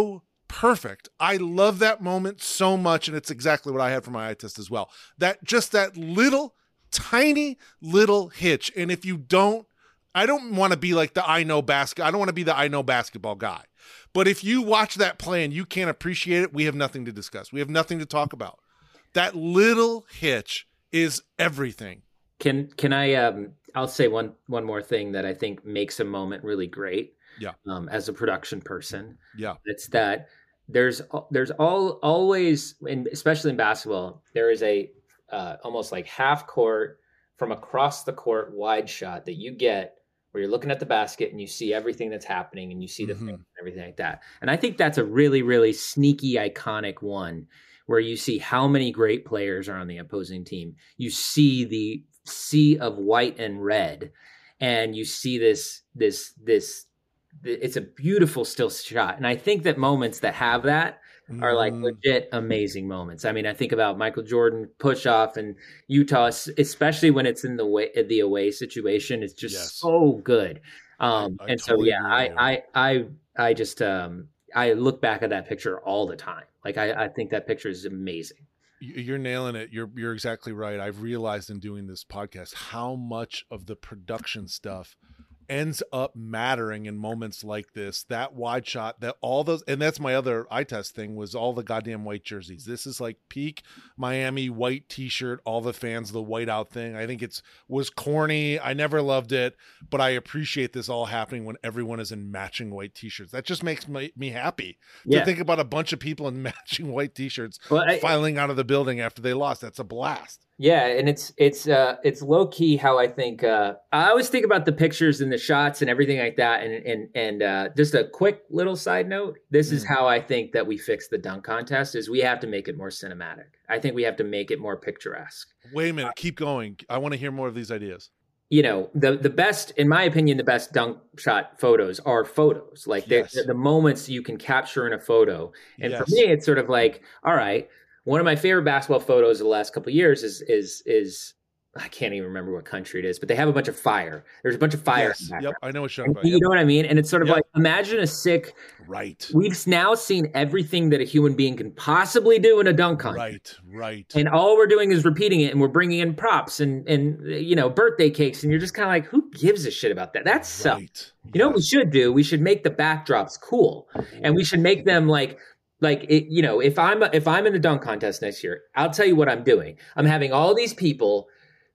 Speaker 7: perfect. I love that moment so much, and it's exactly what I had for my eye test as well. That just that little, tiny little hitch. And if you don't, I don't want to be like the I know basket. I don't want to be the I know basketball guy. But if you watch that play and you can't appreciate it, we have nothing to discuss. We have nothing to talk about. That little hitch is everything.
Speaker 4: Can can I? Um, I'll say one one more thing that I think makes a moment really great.
Speaker 7: Yeah.
Speaker 4: Um, as a production person.
Speaker 7: Yeah.
Speaker 4: It's that there's there's all always, in, especially in basketball, there is a uh, almost like half court from across the court wide shot that you get where you're looking at the basket and you see everything that's happening and you see the
Speaker 7: Mm-hmm.
Speaker 4: thing and everything like that. And I think that's a really, really sneaky, iconic one where you see how many great players are on the opposing team. You see the sea of white and red, and you see this, this, this, it's a beautiful still shot. And I think that moments that have that are like legit amazing moments. I mean, I think about Michael Jordan push off and Utah, especially when it's in the way, the away situation. It's just
Speaker 7: Yes.
Speaker 4: so good. Um,
Speaker 7: I
Speaker 4: and
Speaker 7: totally
Speaker 4: so, yeah,
Speaker 7: agree with
Speaker 4: I, I, I, I just, um, I look back at that picture all the time. Like, I, I think that picture is amazing.
Speaker 7: You're nailing it. You're you're exactly right. I've realized in doing this podcast how much of the production stuff ends up mattering in moments like this. That wide shot, that all those, and that's my other eye test thing, was all the goddamn white jerseys. This is like peak Miami white t-shirt, all the fans, the white out thing. I think it's was corny. I never loved it, but I appreciate this all happening when everyone is in matching white t-shirts. That just makes me, me happy
Speaker 4: Yeah.
Speaker 7: to think about a bunch of people in matching white t-shirts
Speaker 4: Well, I-
Speaker 7: filing out of the building after they lost. That's a blast.
Speaker 4: Yeah, and it's it's uh it's low key how I think uh I always think about the pictures and the shots and everything like that, and and and uh just a quick little side note, this is how I think that we fix the dunk contest is we have to make it more cinematic. I think we have to make it more picturesque.
Speaker 7: Wait a minute, keep going. I want to hear more of these ideas.
Speaker 4: You know, the the best, in my opinion, the best dunk shot photos are photos. Like
Speaker 7: Yes.
Speaker 4: they're the moments you can capture in a photo. And for
Speaker 7: Yes.
Speaker 4: me, it's sort of like, all right, one of my favorite basketball photos of the last couple of years is is is I can't even remember what country it is, but they have a bunch of fire. There's a bunch of fire.
Speaker 7: Yes.
Speaker 4: in the
Speaker 7: Yep.
Speaker 4: background.
Speaker 7: I know what you're
Speaker 4: And
Speaker 7: talking about.
Speaker 4: you
Speaker 7: Yep.
Speaker 4: know what I mean? And it's sort of
Speaker 7: Yep.
Speaker 4: like, imagine a sick.
Speaker 7: Right.
Speaker 4: We've now seen everything that a human being can possibly do in a dunk contest.
Speaker 7: Right. Right.
Speaker 4: And all we're doing is repeating it, and we're bringing in props and and you know birthday cakes, and you're just kind of like, who gives a shit about that? That sucks.
Speaker 7: Right.
Speaker 4: You know what we should do? We should make the backdrops cool, and we should make them like like it, you know if I'm if I'm in the dunk contest next year, I'll tell you what I'm doing. I'm having all these people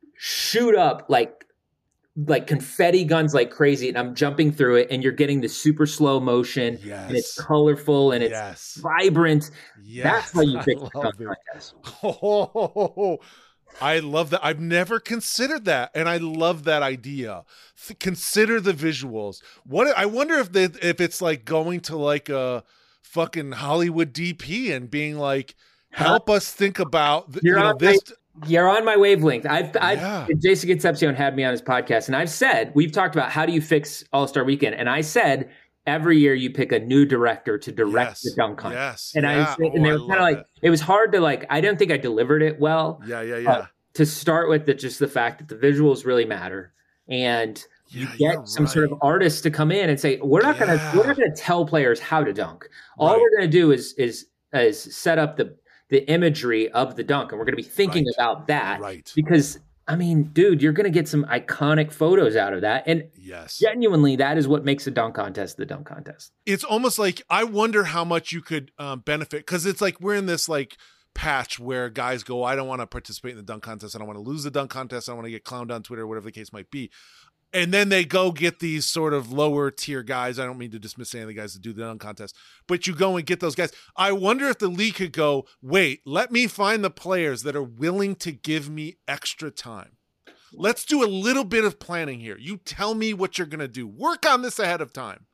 Speaker 4: shoot up like like confetti guns like crazy, and I'm jumping through it, and you're getting the super slow motion,
Speaker 7: Yes.
Speaker 4: and it's colorful and it's
Speaker 7: Yes.
Speaker 4: vibrant.
Speaker 7: Yes.
Speaker 4: That's how you
Speaker 7: I
Speaker 4: fix the
Speaker 7: love
Speaker 4: dunk
Speaker 7: it.
Speaker 4: contest.
Speaker 7: Oh, I love that. I've never considered that, and I love that idea. Th- consider the visuals. What I wonder if they, if it's like going to like a fucking Hollywood D P and being like, help us think about th- you
Speaker 4: You're
Speaker 7: know
Speaker 4: on
Speaker 7: this.
Speaker 4: You're on my wavelength. I've, I've
Speaker 7: Yeah.
Speaker 4: Jason Concepcion had me on his podcast, and I've said, we've talked about how do you fix All-Star Weekend, and I said every year you pick a new director to direct
Speaker 7: Yes.
Speaker 4: the dunk contest.
Speaker 7: Yes.
Speaker 4: And
Speaker 7: Yeah.
Speaker 4: I and
Speaker 7: Oh,
Speaker 4: they
Speaker 7: I
Speaker 4: were kind
Speaker 7: love
Speaker 4: of like,
Speaker 7: it.
Speaker 4: it was hard to like, I don't think I delivered it well.
Speaker 7: Yeah, yeah, yeah.
Speaker 4: Uh, to start with, the, just the fact that the visuals really matter, and you
Speaker 7: Yeah,
Speaker 4: get
Speaker 7: you're
Speaker 4: some sort of
Speaker 7: right.
Speaker 4: artists to come in and say, we're not
Speaker 7: Yeah.
Speaker 4: gonna we're not gonna tell players how to dunk. All
Speaker 7: Right.
Speaker 4: we're gonna do is is is set up the the imagery of the dunk, and we're gonna be thinking
Speaker 7: Right.
Speaker 4: about that.
Speaker 7: Right.
Speaker 4: Because I mean, dude, you're gonna get some iconic photos out of that, and
Speaker 7: Yes.
Speaker 4: genuinely, that is what makes a dunk contest the dunk contest.
Speaker 7: It's almost like I wonder how much you could um, benefit, because it's like we're in this like patch where guys go, I don't want to participate in the dunk contest. I don't want to lose the dunk contest. I don't want to get clowned on Twitter, whatever the case might be. And then they go get these sort of lower tier guys. I don't mean to dismiss any of the guys that do the dunk contest, but you go and get those guys. I wonder if the league could go, wait, let me find the players that are willing to give me extra time. Let's do a little bit of planning here. You tell me what you're going to do. Work on this ahead of time.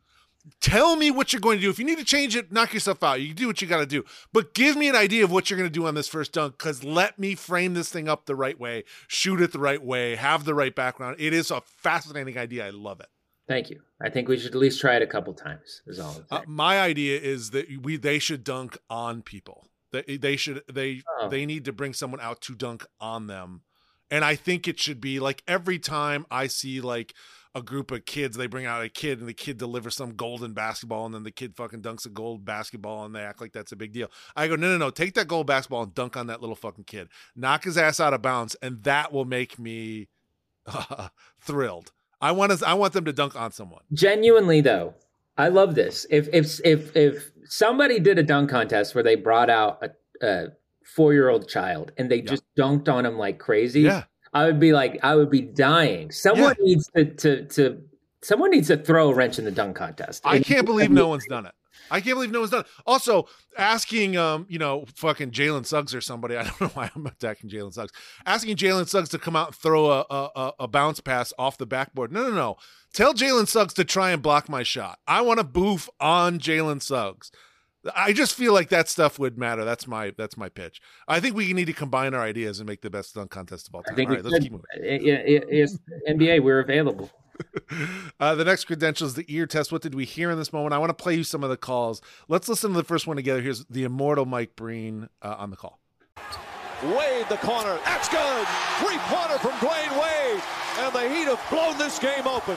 Speaker 7: Tell me what you're going to do. If you need to change it, knock yourself out. You can do what you got to do. But give me an idea of what you're going to do on this first dunk, because let me frame this thing up the right way, shoot it the right way, have the right background. It is a fascinating idea. I love it.
Speaker 4: Thank you. I think we should at least try it a couple times. Is all. I'm
Speaker 7: Uh,
Speaker 4: saying.
Speaker 7: my idea is that we they should dunk on people. They, they should they
Speaker 4: Oh.
Speaker 7: they need to bring someone out to dunk on them. And I think it should be like every time I see like a group of kids, they bring out a kid and the kid delivers some golden basketball and then the kid fucking dunks a gold basketball and they act like that's a big deal. I go, no, no, no, take that gold basketball and dunk on that little fucking kid. Knock his ass out of bounds, and that will make me uh, thrilled. I want to, I want them to dunk on someone.
Speaker 4: Genuinely, though, I love this. If if if if somebody did a dunk contest where they brought out a, a four-year-old child and they yeah. just dunked on him like crazy,
Speaker 7: yeah.
Speaker 4: I would be like, I would be dying. Someone yeah. needs to, to, to, someone needs to throw a wrench in the dunk contest.
Speaker 7: I can't believe no one's done it. I can't believe no one's done it. Also, asking, um, you know, fucking Jalen Suggs or somebody, I don't know why I'm attacking Jalen Suggs, asking Jalen Suggs to come out and throw a, a, a bounce pass off the backboard. No, no, no. Tell Jalen Suggs to try and block my shot. I want to boof on Jalen Suggs. I just feel like that stuff would matter. That's my that's my pitch. I think we need to combine our ideas and make the best dunk contest of all time.
Speaker 4: I think
Speaker 7: all right, let's keep moving.
Speaker 4: It, it, it's N B A, we're available.
Speaker 7: uh, the next credential is the ear test. What did we hear in this moment? I want to play you some of the calls. Let's listen to the first one together. Here's the immortal Mike Breen uh, on the call.
Speaker 10: Wade, the corner. That's good. Three-pointer from Dwayne Wade. And the Heat have blown this game open.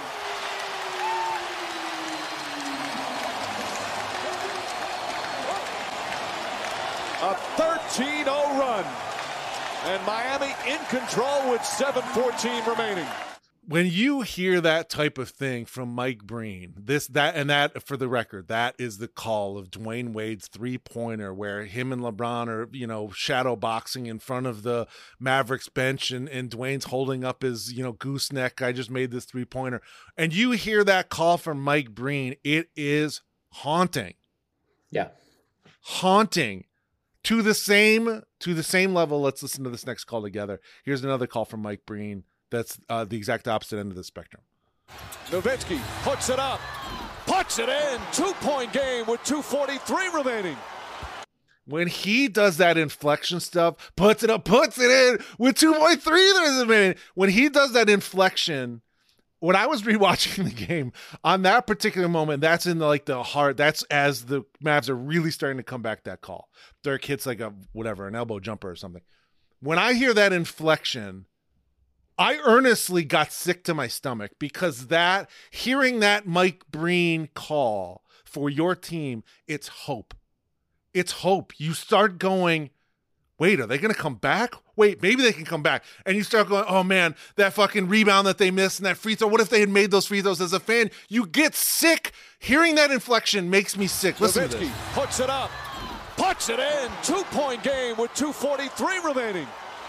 Speaker 10: A thirteen oh run, and Miami in control with seven fourteen remaining.
Speaker 7: When you hear that type of thing from Mike Breen, this, that, and that, for the record, that is the call of Dwayne Wade's three-pointer where him and LeBron are, you know, shadow boxing in front of the Mavericks bench, and, and Dwayne's holding up his, you know, gooseneck, I just made this three-pointer. And you hear that call from Mike Breen, it is haunting.
Speaker 4: Yeah.
Speaker 7: Haunting. To the same to the same level, let's listen to this next call together. Here's another call from Mike Breen. That's uh, the exact opposite end of the spectrum.
Speaker 10: Nowitzki puts it up, puts it in. Two-point game with two forty-three remaining.
Speaker 7: When he does that inflection stuff, puts it up, puts it in with two point three remaining. When he does that inflection, when I was rewatching the game on that particular moment, that's in the, like the heart. That's as the Mavs are really starting to come back. That call, Dirk hits like a whatever, an elbow jumper or something. When I hear that inflection, I earnestly got sick to my stomach because that hearing that Mike Breen call for your team, it's hope. It's hope. You start going, wait, are they going to come back? Wait, maybe they can come back. And you start going, oh man, that fucking rebound that they missed and that free throw. What if they had made those free throws? As a fan, you get sick. Hearing that inflection makes me sick. Listen to this.
Speaker 10: Puts it up, puts it in. Two-point game with two forty-three remaining.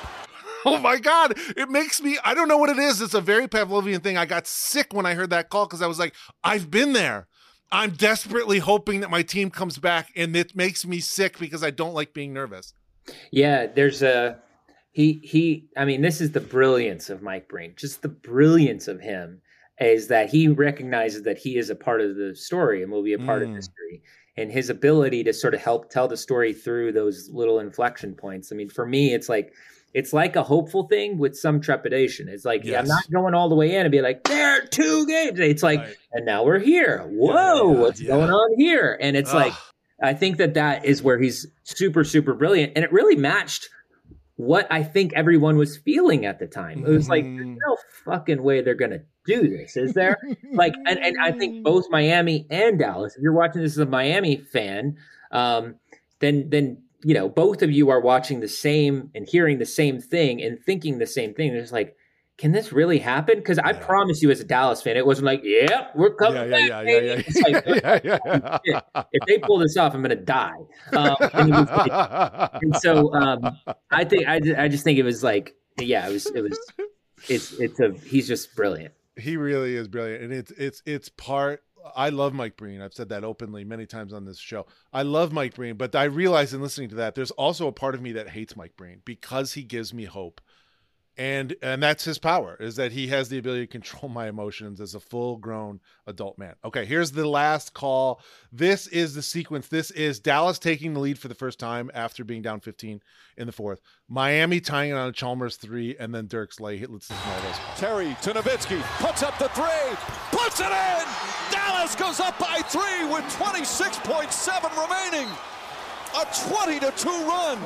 Speaker 7: Oh my God. It makes me, I don't know what it is. It's a very Pavlovian thing. I got sick when I heard that call because I was like, I've been there. I'm desperately hoping that my team comes back, and it makes me sick because I don't like being nervous.
Speaker 4: Yeah, there's a he he I mean, this is the brilliance of Mike Breen. Just the brilliance of him is that he recognizes that he is a part of the story and will be a part mm. of history. And his ability to sort of help tell the story through those little inflection points. I mean, for me, it's like it's like a hopeful thing with some trepidation. It's like, yes. yeah, I'm not going all the way in and be like, there are two games. It's like, right. and now we're here. Whoa, yeah, yeah, what's yeah. going on here? And it's Ugh. like, I think that that is where he's super, super brilliant. And it really matched what I think everyone was feeling at the time. It was like, there's no fucking way they're going to do this, is there? like, and, and I think both Miami and Dallas, if you're watching this as a Miami fan, um, then, then, you know, both of you are watching the same and hearing the same thing and thinking the same thing. It's like, can this really happen? Because I yeah. promise you, as a Dallas fan, it wasn't like, yeah, we're coming
Speaker 7: yeah,
Speaker 4: back.
Speaker 7: Yeah, yeah, yeah,
Speaker 4: it's like,
Speaker 7: yeah, yeah, yeah.
Speaker 4: If they pull this off, I'm going to die. Um, and, like, and so um, I think I, I just think it was like, yeah, it was it was it's it's a he's just brilliant.
Speaker 7: He really is brilliant, and it's it's it's part. I love Mike Breen. I've said that openly many times on this show. I love Mike Breen, but I realize in listening to that, there's also a part of me that hates Mike Breen because he gives me hope. And and that's his power, is that he has the ability to control my emotions as a full-grown adult man. Okay, here's the last call. This is the sequence. This is Dallas taking the lead for the first time after being down fifteen in the fourth. Miami tying it on a Chalmers three, and then Dirk's lay. Let's listen to all those calls.
Speaker 10: Terry to Nowitzki, puts up the three, puts it in! Dallas goes up by three with twenty-six point seven remaining. A twenty to two run.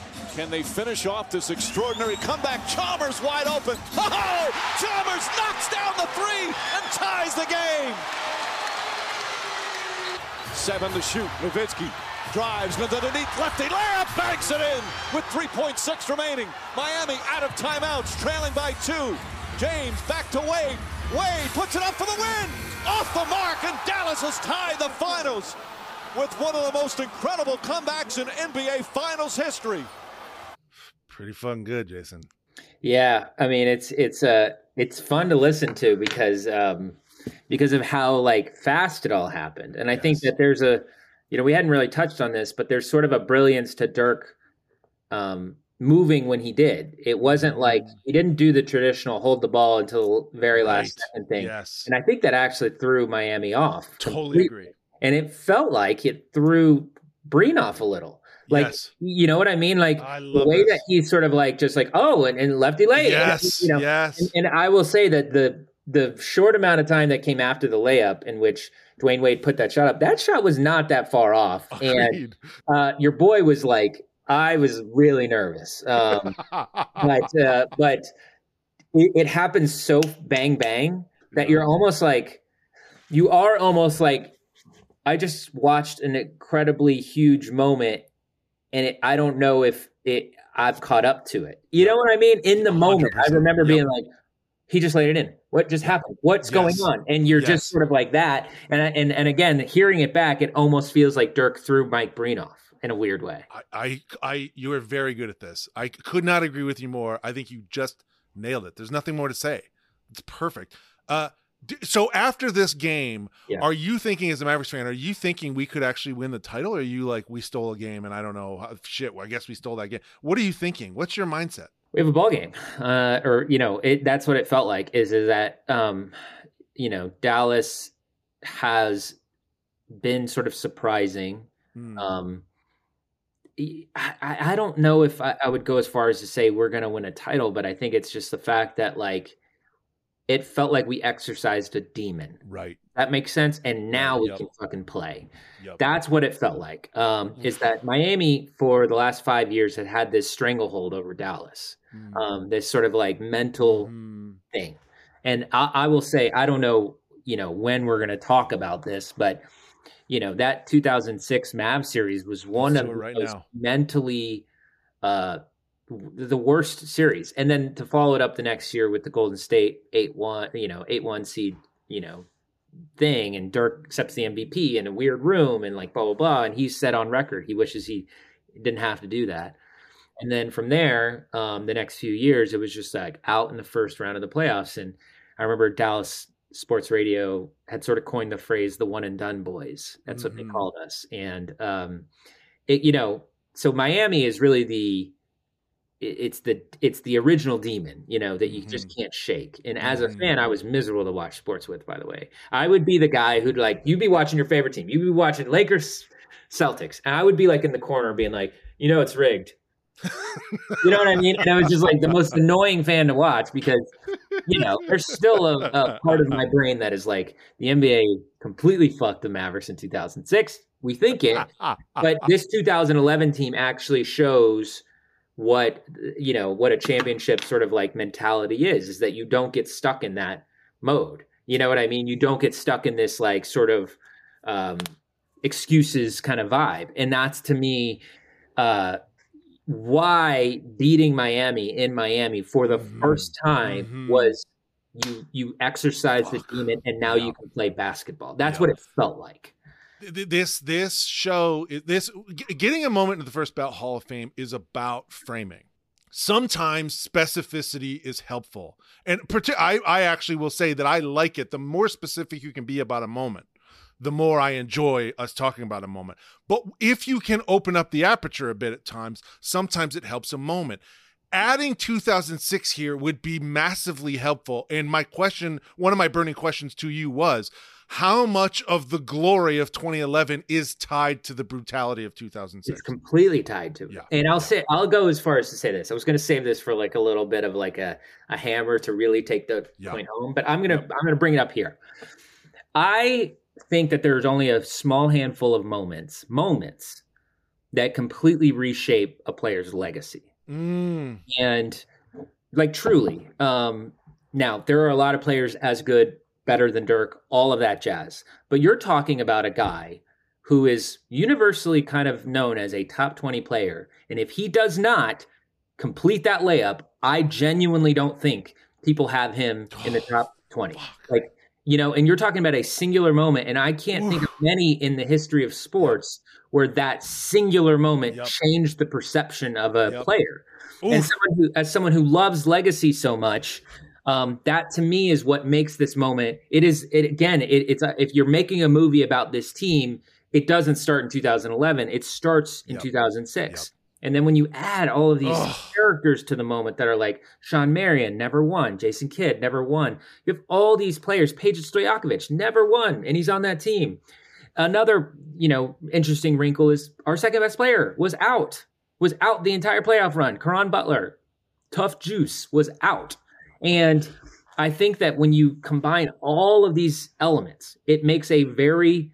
Speaker 10: Can they finish off this extraordinary comeback? Chalmers wide open. Oh, Chalmers knocks down the three and ties the game. Seven to shoot. Nowitzki drives underneath lefty layup, banks it in with three point six remaining. Miami out of timeouts, trailing by two. James back to Wade. Wade puts it up for the win. Off the mark, and Dallas has tied the finals with one of the most incredible comebacks in N B A Finals history.
Speaker 7: Pretty fun good, Jason.
Speaker 4: Yeah, I mean it's it's uh it's fun to listen to because um because of how like fast it all happened. And I yes. think that there's a you know, we hadn't really touched on this, but there's sort of a brilliance to Dirk um moving when he did. It wasn't like he didn't do the traditional hold the ball until the very last right. second thing.
Speaker 7: Yes.
Speaker 4: And I think that actually threw Miami off.
Speaker 7: Totally agree.
Speaker 4: And it felt like it threw Breen off a little. Like,
Speaker 7: yes.
Speaker 4: you know what I mean? Like the way
Speaker 7: this.
Speaker 4: that he's sort of like, just like, oh, and, and lefty lay.
Speaker 7: Yes,
Speaker 4: and, you know,
Speaker 7: yes.
Speaker 4: And, and I will say that the the short amount of time that came after the layup in which Dwayne Wade put that shot up, that shot was not that far off.
Speaker 7: Agreed.
Speaker 4: And uh, your boy was like, I was really nervous. Um, but uh, but it, it happens so bang, bang that you're almost like, you are almost like, I just watched an incredibly huge moment. And it, I don't know if it I've caught up to it. You know what I mean? In the moment, one hundred percent. I remember being yep. like, he just laid it in. What just happened? What's yes. going on? And you're yes. just sort of like that. And and and again, hearing it back, it almost feels like Dirk threw Mike Breen off in a weird way.
Speaker 7: I, I, I you are very good at this. I could not agree with you more. I think you just nailed it. There's nothing more to say. It's perfect. Uh, So after this game, yeah. are you thinking as a Mavericks fan, are you thinking we could actually win the title? Or are you like, we stole a game and I don't know, how, shit, well, I guess we stole that game. What are you thinking? What's your mindset?
Speaker 4: We have a ball game. Uh, or, you know, it, that's what it felt like is, is that, um, you know, Dallas has been sort of surprising. Hmm. Um, I, I don't know if I, I would go as far as to say we're going to win a title, but I think it's just the fact that like, it felt like we exercised a demon.
Speaker 7: Right.
Speaker 4: That makes sense. And now we yep. can fucking play. Yep. That's what it felt like, um, is that Miami for the last five years had had this stranglehold over Dallas, mm. um, this sort of like mental mm. thing. And I, I will say, I don't know, you know, when we're going to talk about this, but, you know, that two thousand six Mavs series was one Let's of the right most now. mentally uh the worst series. And then to follow it up the next year with the Golden State eight one, you know, eight one seed, you know, thing. And Dirk accepts the M V P in a weird room and like blah, blah, blah. And he's said on record, he wishes he didn't have to do that. And then from there, um, the next few years, it was just like out in the first round of the playoffs. And I remember Dallas Sports Radio had sort of coined the phrase, the one and done boys. That's mm-hmm. what they called us. And um, it, you know, so Miami is really the, it's the it's the original demon, you know, that you mm-hmm. just can't shake. And as a fan, I was miserable to watch sports with, by the way. I would be the guy who'd like, you'd be watching your favorite team. You'd be watching Lakers, Celtics. And I would be like in the corner being like, you know, it's rigged. You know what I mean? And I was just like the most annoying fan to watch because, you know, there's still a, a part of my brain that is like the N B A completely fucked the Mavericks in two thousand six. We think it. But this two thousand eleven team actually shows what, you know, what a championship sort of like mentality is, is that you don't get stuck in that mode. You know what I mean? You don't get stuck in this like sort of um, excuses kind of vibe. And that's to me uh, why beating Miami in Miami for the mm-hmm. first time mm-hmm. was you, you exercise Fuck. the demon and now yeah. you can play basketball. That's yeah. what it felt like.
Speaker 7: This this show, this getting a moment in the first ballot Hall of Fame is about framing. Sometimes specificity is helpful, and I I actually will say that I like it. The more specific you can be about a moment, the more I enjoy us talking about a moment. But if you can open up the aperture a bit at times, sometimes it helps a moment. Adding two thousand six here would be massively helpful. And my question, one of my burning questions to you was, how much of the glory of twenty eleven is tied to the brutality of two thousand six?
Speaker 4: It's completely tied to it.
Speaker 7: Yeah.
Speaker 4: And I'll say, I'll go as far as to say this. I was going to save this for like a little bit of like a, a hammer to really take the yeah. point home, but I'm going to, yeah. I'm going to bring it up here. I think that there's only a small handful of moments, moments that completely reshape a player's legacy.
Speaker 7: Mm.
Speaker 4: And like truly, um, now there are a lot of players as good, better than Dirk, all of that jazz. But you're talking about a guy who is universally kind of known as a top twenty player. And if he does not complete that layup, I genuinely don't think people have him in the top twenty. Like, you know, and you're talking about a singular moment. And I can't Oof. think of many in the history of sports where that singular moment yep. changed the perception of a yep. player. Oof. And someone who, as someone who loves legacy so much, um, that to me is what makes this moment. It is, it again, it, it's a, if you're making a movie about this team, it doesn't start in two thousand eleven. It starts in yep. two thousand six. Yep. And then when you add all of these Ugh. characters to the moment that are like Sean Marion, never won. Jason Kidd, never won. You have all these players. Peja Stojakovic, never won. And he's on that team. Another, you know, interesting wrinkle is our second best player was out. Was out the entire playoff run. Caron Butler, tough juice, was out. And I think that when you combine all of these elements, it makes a very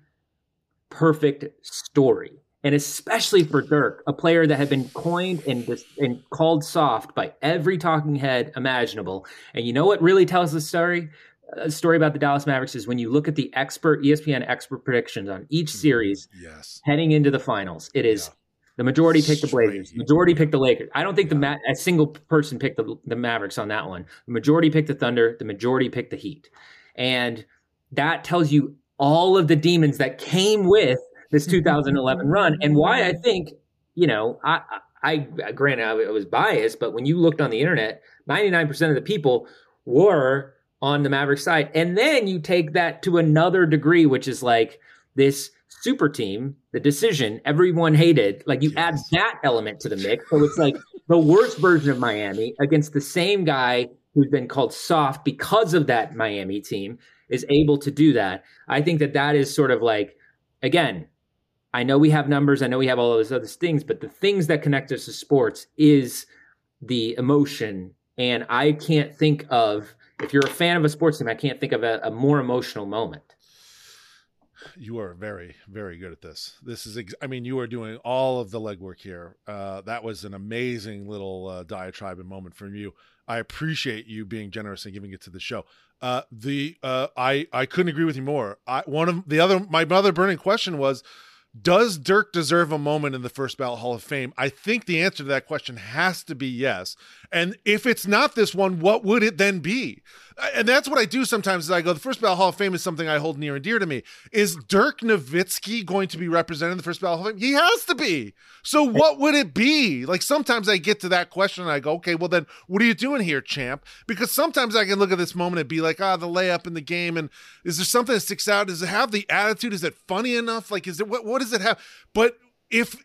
Speaker 4: perfect story. And especially for Dirk, a player that had been coined and, and called soft by every talking head imaginable. And you know what really tells the story? A story about the Dallas Mavericks is when you look at the expert E S P N expert predictions on each series
Speaker 7: yes.
Speaker 4: heading into the finals. It is yeah. the majority picked the Blazers, majority picked the Lakers. I don't think the Ma- a single person picked the, the Mavericks on that one. The majority picked the Thunder. The majority picked the Heat. And that tells you all of the demons that came with this two thousand eleven run, and why I think, you know, I, I, I granted I was biased, but when you looked on the internet, ninety-nine percent of the people were on the Maverick side. And then you take that to another degree, which is like this super team, the decision everyone hated, like you yes. add that element to the mix. So it's like the worst version of Miami against the same guy who's been called soft because of that Miami team is able to do that. I think that that is sort of like, again, I know we have numbers, I know we have all those other things, but the things that connect us to sports is the emotion. And I can't think of, if you're a fan of a sports team, I can't think of a, a more emotional moment.
Speaker 7: You are very, very good at this. This is, ex- I mean, you are doing all of the legwork here. Uh, that was an amazing little uh, diatribe and moment from you. I appreciate you being generous and giving it to the show. Uh, the uh, I I couldn't agree with you more. I, one of the other, my other burning question was, does Dirk deserve a moment in the first ballot Hall of Fame? I think the answer to that question has to be yes. And if it's not this one, what would it then be? And that's what I do sometimes is I go, the first ballot Hall of Fame is something I hold near and dear to me. Is Dirk Nowitzki going to be represented in the first ballot Hall of Fame? He has to be. So what would it be? Like sometimes I get to that question and I go, okay, well then what are you doing here, champ? Because sometimes I can look at this moment and be like, ah, the layup in the game. And is there something that sticks out? Does it have the attitude? Is it funny enough? Like, is it, what, what does it have? But if,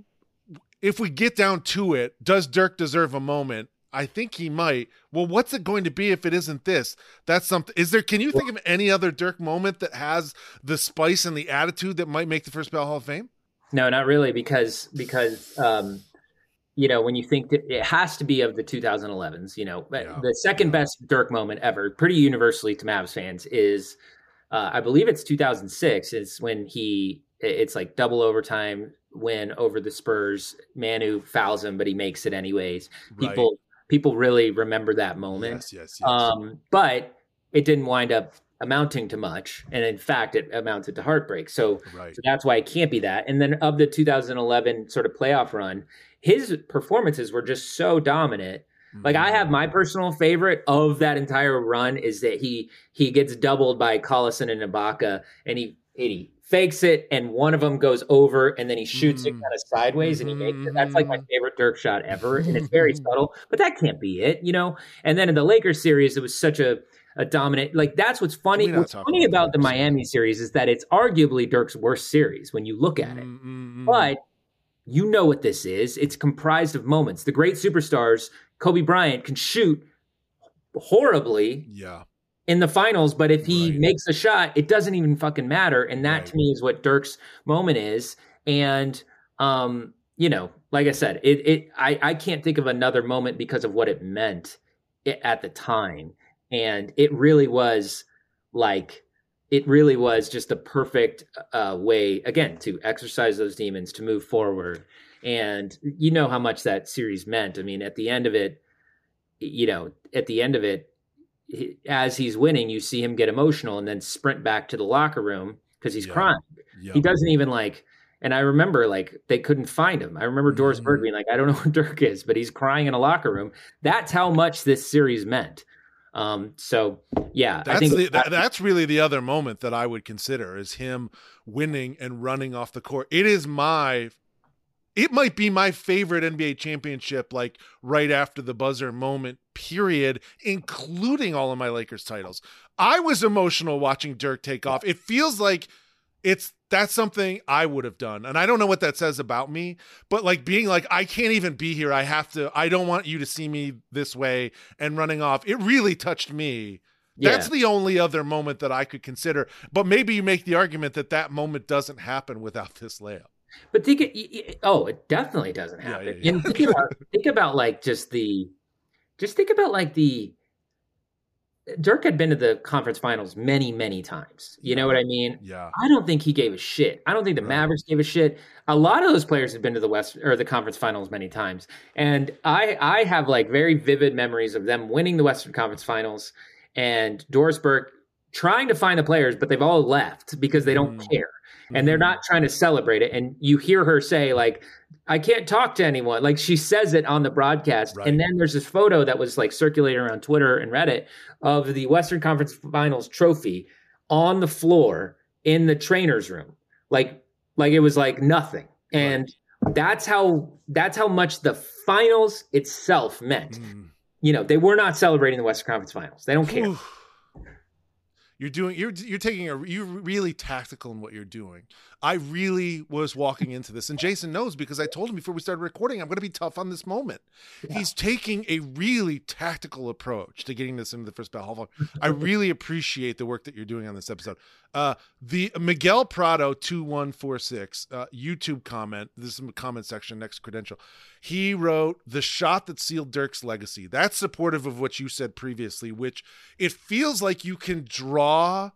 Speaker 7: if we get down to it, does Dirk deserve a moment? I think he might. Well, what's it going to be if it isn't this? That's something. Is there, can you think of any other Dirk moment that has the spice and the attitude that might make the first ballot Hall of Fame?
Speaker 4: No, not really, because, because, um, you know, when you think that it has to be of the two thousand elevens, you know, yeah. the second best Dirk moment ever, pretty universally to Mavs fans is, uh, I believe it's two thousand six. It's when he, it's like double overtime win over the Spurs. Manu fouls him, but he makes it anyways.
Speaker 7: Right.
Speaker 4: People, People really remember that moment.
Speaker 7: Yes, yes, yes.
Speaker 4: Um, but it didn't wind up amounting to much. And in fact, it amounted to heartbreak. So,
Speaker 7: right.
Speaker 4: so that's why it can't be that. And then of the two thousand eleven sort of playoff run, his performances were just so dominant. Mm-hmm. Like I have my personal favorite of that entire run is that he he gets doubled by Collison and Ibaka, and he, he fakes it, and one of them goes over, and then he shoots mm. it kind of sideways, and he makes it. That's like my favorite Dirk shot ever, and it's very subtle, but that can't be it, you know? And then in the Lakers series, it was such a, a dominant, like that's what's funny. What's funny about the Miami series is that it's arguably Dirk's worst series when you look at it. Mm-hmm. But you know what this is. It's comprised of moments. The great superstars, Kobe Bryant, can shoot horribly.
Speaker 7: Yeah.
Speaker 4: In the finals, but if he
Speaker 7: right.
Speaker 4: makes a shot, it doesn't even fucking matter. And that
Speaker 7: right.
Speaker 4: to me is what Dirk's moment is. And, um, you know, like I said, it, it, I, I can't think of another moment because of what it meant at the time. And it really was like it really was just a perfect uh, way, again, to exercise those demons, to move forward. And you know how much that series meant. I mean, at the end of it, you know, at the end of it, as he's winning, you see him get emotional and then sprint back to the locker room because he's
Speaker 7: Yeah.
Speaker 4: crying.
Speaker 7: Yeah.
Speaker 4: He doesn't even like, and I remember like they couldn't find him. I remember Doris
Speaker 7: Mm-hmm.
Speaker 4: Burke being like, I don't know where Dirk is, but he's crying in a locker room. That's how much this series meant. Um, so yeah,
Speaker 7: That's
Speaker 4: I think
Speaker 7: the, that, that's really the other moment that I would consider is him winning and running off the court. It is my, it might be my favorite N B A championship, like right after the buzzer moment, period, including all of my Lakers titles. I was emotional watching Dirk take off. It feels like it's, that's something I would have done. And I don't know what that says about me, but like being like, I can't even be here. I have to, I don't want you to see me this way and running off. It really touched me.
Speaker 4: Yeah.
Speaker 7: That's the only other moment that I could consider, but maybe you make the argument that that moment doesn't happen without this layup.
Speaker 4: But think, it, oh, it definitely doesn't happen.
Speaker 7: Yeah, yeah, yeah.
Speaker 4: And think about, think about like just the, just think about like the, Dirk had been to the conference finals many, many times. You know what I mean?
Speaker 7: Yeah.
Speaker 4: I don't think he gave a shit. I don't think the Mavericks gave a shit. A lot of those players have been to the West or the conference finals many times. And I, I have like very vivid memories of them winning the Western Conference Finals and Doris Burke trying to find the players, but they've all left because they don't
Speaker 7: Mm.
Speaker 4: care. And they're not trying to celebrate it. And you hear her say, like, I can't talk to anyone. Like she says it on the broadcast.
Speaker 7: Right.
Speaker 4: And then there's this photo that was like circulating around Twitter and Reddit of the Western Conference Finals trophy on the floor in the trainer's room. Like, like it was like nothing. And right. that's how, that's how much the finals itself meant.
Speaker 7: Mm.
Speaker 4: You know, they were not celebrating the Western Conference Finals. They don't care.
Speaker 7: Oof. You're doing, you're, you're taking a, you're really tactical in what you're doing. I really was walking into this, and Jason knows because I told him before we started recording, I'm going to be tough on this moment. Yeah. He's taking a really tactical approach to getting this into the first battle. I really appreciate the work that you're doing on this episode. Uh, the Miguel Prado two one four six uh, YouTube comment, this is a comment section next to credential. He wrote, the shot that sealed Dirk's legacy. That's supportive of what you said previously, which it feels like you can draw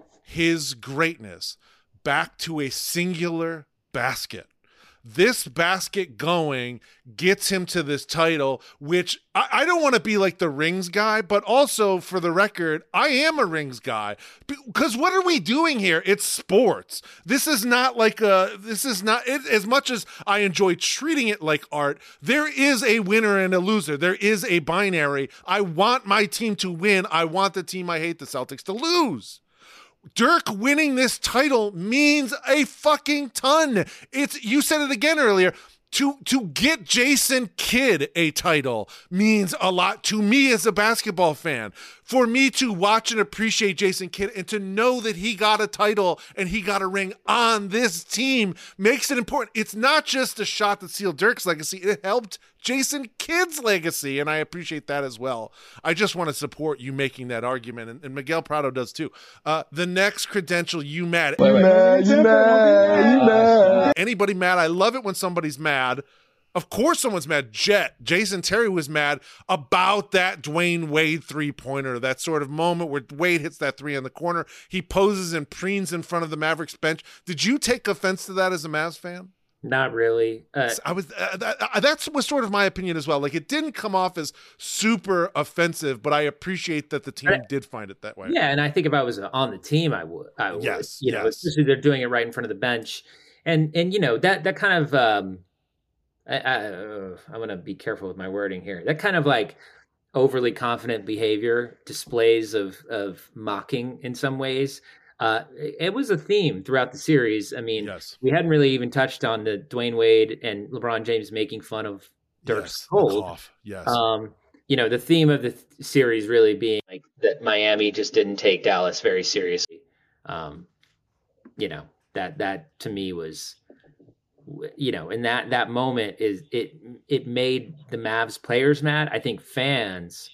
Speaker 7: his greatness back to a singular basket. This basket going gets him to this title, which I, I don't want to be like the rings guy, but also for the record, I am a rings guy because what are we doing here? It's sports. This is not like a, this is not it, as much as I enjoy treating it like art. There is a winner and a loser. There is a binary. I want my team to win. I want the team I hate, the Celtics, to lose. Dirk winning this title means a fucking ton. It's, you said it again earlier, to to get Jason Kidd a title means a lot to me as a basketball fan. For me to watch and appreciate Jason Kidd and to know that he got a title and he got a ring on this team makes it important. It's not just a shot that sealed Dirk's legacy. It helped Jason Kidd's legacy, and I appreciate that as well. I just want to support you making that argument, and, and Miguel Prado does too. Uh, the next credential, you mad.
Speaker 2: Wait, wait. You mad, you mad, you mad.
Speaker 7: Anybody mad? I love it when somebody's mad. Of course someone's mad. Jet, Jason Terry was mad about that Dwayne Wade three-pointer, that sort of moment where Wade hits that three on the corner. He poses and preens in front of the Mavericks bench. Did you take offense to that as a Mavs fan?
Speaker 4: Not really. Uh,
Speaker 7: I was. Uh, that uh, that's was sort of my opinion as well. Like it didn't come off as super offensive, but I appreciate that the team
Speaker 4: I,
Speaker 7: did find it that way.
Speaker 4: Yeah, and I think if I was on the team, I would. I would.
Speaker 7: Yes,
Speaker 4: you know,
Speaker 7: yes.
Speaker 4: especially they're doing it right in front of the bench, and and you know that that kind of. Um, I, I, uh, I'm going to be careful with my wording here. That kind of like overly confident behavior, displays of of mocking in some ways. Uh, it was a theme throughout the series. I mean,
Speaker 7: yes.
Speaker 4: we hadn't really even touched on the Dwayne Wade and LeBron James making fun of Dirk's
Speaker 7: yes,
Speaker 4: cold.
Speaker 7: Yes.
Speaker 4: Um, you know, the theme of the th- series really being like that Miami just didn't take Dallas very seriously. Um, you know, that that to me was, you know, and that that moment is it it made the Mavs players mad. I think fans.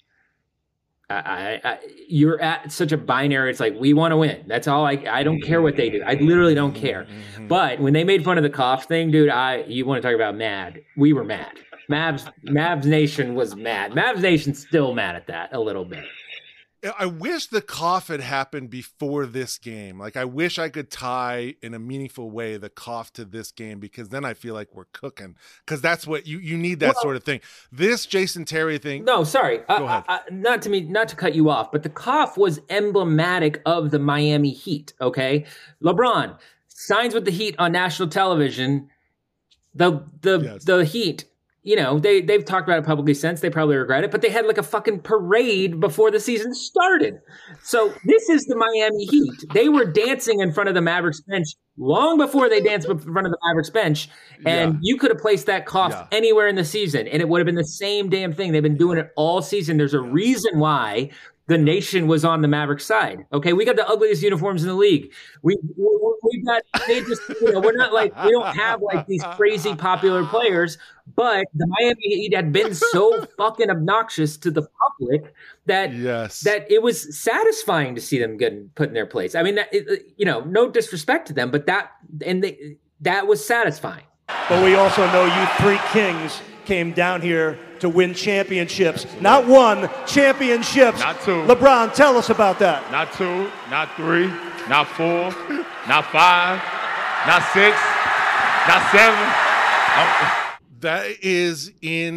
Speaker 4: I, I, you're at such a binary. It's like, we want to win. That's all. I, I don't care what they do. I literally don't care. Mm-hmm. But when they made fun of the cough thing, dude, I, you want to talk about mad. We were mad. Mavs, Mavs Nation was mad. Mavs Nation's still mad at that a little bit.
Speaker 7: I wish the cough had happened before this game. Like, I wish I could tie in a meaningful way the cough to this game, because then I feel like we're cooking, because that's what you, you need, that well, sort of thing. This Jason Terry thing.
Speaker 4: No, sorry.
Speaker 7: Go
Speaker 4: uh,
Speaker 7: ahead.
Speaker 4: Uh, not to me, not to cut you off, but the cough was emblematic of the Miami Heat. Okay. LeBron signs with the Heat on national television. The, the, yes. the Heat, you know, they, they've talked about it publicly since. They probably regret it, but they had like a fucking parade before the season started. So this is the Miami Heat. They were dancing in front of the Mavericks bench long before they danced in front of the Mavericks bench. And yeah. you could have placed that cough yeah. anywhere in the season, and it would have been the same damn thing. They've been doing it all season. There's a reason why the nation was on the Mavericks side. Okay, we got the ugliest uniforms in the league. We we got they just you know we're not like we don't have like these crazy popular players, but the Miami Heat had been so fucking obnoxious to the public that
Speaker 7: yes.
Speaker 4: that it was satisfying to see them getting put in their place. I mean, it, you know, no disrespect to them, but that and they, that was satisfying.
Speaker 5: But we also know you three kings came down here to win championships. Not one, championships.
Speaker 6: Not two.
Speaker 5: LeBron, tell us about that.
Speaker 6: Not two, not three, not four, not five, not six, not seven. Oh.
Speaker 7: That is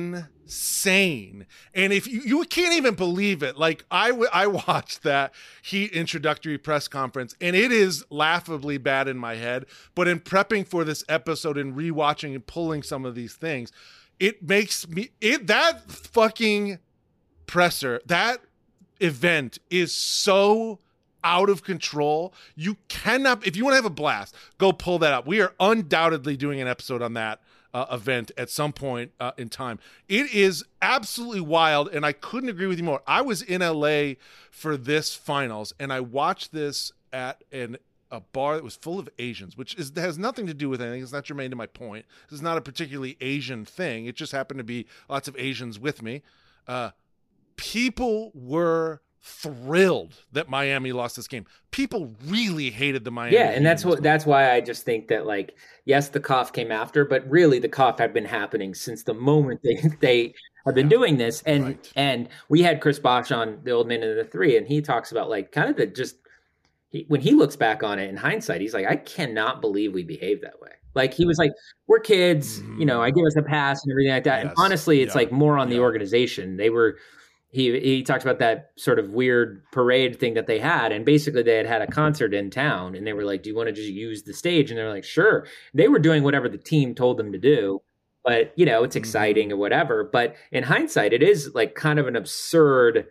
Speaker 7: insane. And if you, you can't even believe it, like I, w- I watched that Heat introductory press conference, and it is laughably bad in my head. But in prepping for this episode and rewatching and pulling some of these things, it makes me it that fucking presser, that event is so out of control. You cannot, if you want to have a blast, go pull that up. We are undoubtedly doing an episode on that uh, event at some point uh, in time. It is absolutely wild, and I couldn't agree with you more. I was in L A for this finals, and I watched this at an a bar that was full of Asians, which is has nothing to do with anything. It's not germane to my point. This is not a particularly Asian thing. It just happened to be lots of Asians with me. Uh, people were thrilled that Miami lost this game. People really hated the Miami.
Speaker 4: Yeah, and that's what that's why I just think that, like, yes, the cough came after, but really the cough had been happening since the moment they they have been yeah, doing this. And right. and we had Chris Bosh on the Old Man of the Three, and he talks about like kind of the just he, when he looks back on it in hindsight, he's like, I cannot believe we behaved that way. Like, he was like, we're kids, mm-hmm. you know, I give us a pass and everything like that. Yes. And honestly, it's yeah. like more on yeah. the organization. They were. He he talked about that sort of weird parade thing that they had. And basically they had had a concert in town, and they were like, do you want to just use the stage? And they're like, sure. They were doing whatever the team told them to do. But, you know, it's exciting mm-hmm. or whatever. But in hindsight, it is like kind of an absurd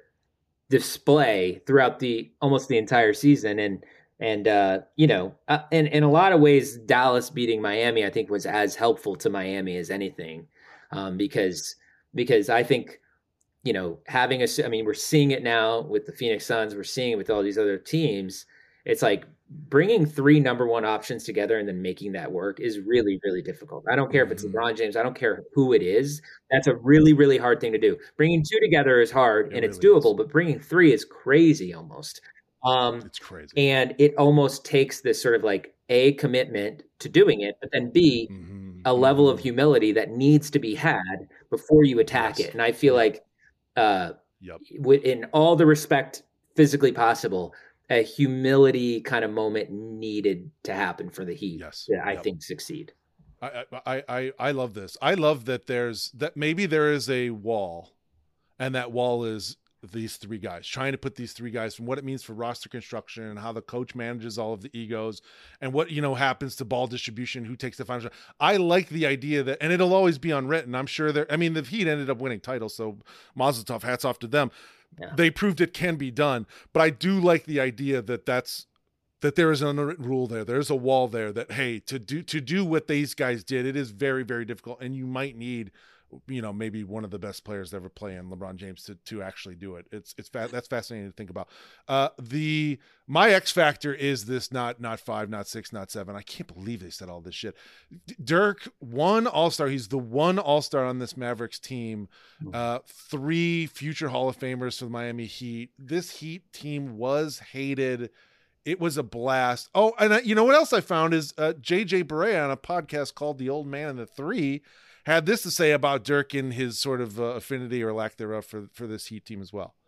Speaker 4: display throughout the almost the entire season. And, and uh, you know, uh, in, in a lot of ways, Dallas beating Miami, I think, was as helpful to Miami as anything. Um, because because I think, you know, having a, I mean, we're seeing it now with the Phoenix Suns. We're seeing it with all these other teams. It's like bringing three number one options together and then making that work is really, really difficult. I don't care if it's LeBron James. I don't care who it is. That's a really, really hard thing to do. Bringing two together is hard it and really it's doable, is. But bringing three is crazy almost. Um,
Speaker 7: it's crazy.
Speaker 4: And it almost takes this sort of like A, commitment to doing it, but then B, mm-hmm. a level of humility that needs to be had before you attack yes. it. And I feel like, uh yep. in all the respect physically possible, a humility kind of moment needed to happen for the Heat
Speaker 7: yes.
Speaker 4: to, I
Speaker 7: yep.
Speaker 4: think, succeed.
Speaker 7: I, I I I love this. I love that there's that maybe there is a wall, and that wall is these three guys, trying to put these three guys from what it means for roster construction and how the coach manages all of the egos and what, you know, happens to ball distribution, who takes the final shot. I like the idea that, and it'll always be unwritten. I'm sure there, I mean, the Heat ended up winning titles, so Mazel Tov, hats off to them. Yeah. They proved it can be done, but I do like the idea that that's, that there is an unwritten rule there. There's a wall there that, hey, to do, to do what these guys did, it is very, very difficult. And you might need, you know, maybe one of the best players to ever play in LeBron James to, to actually do it. It's, it's fa- that's fascinating to think about. Uh, the, my X factor is this, not, not five, not six, not seven. I can't believe they said all this shit. D- Dirk, one all-star. He's the one all-star on this Mavericks team. Uh, three future Hall of Famers for the Miami Heat. This Heat team was hated. It was a blast. Oh, and I, you know what else I found is uh, J J Barea on a podcast called The Old Man and the Three had this to say about Dirk and his sort of uh, affinity or lack thereof for, for this Heat team as well.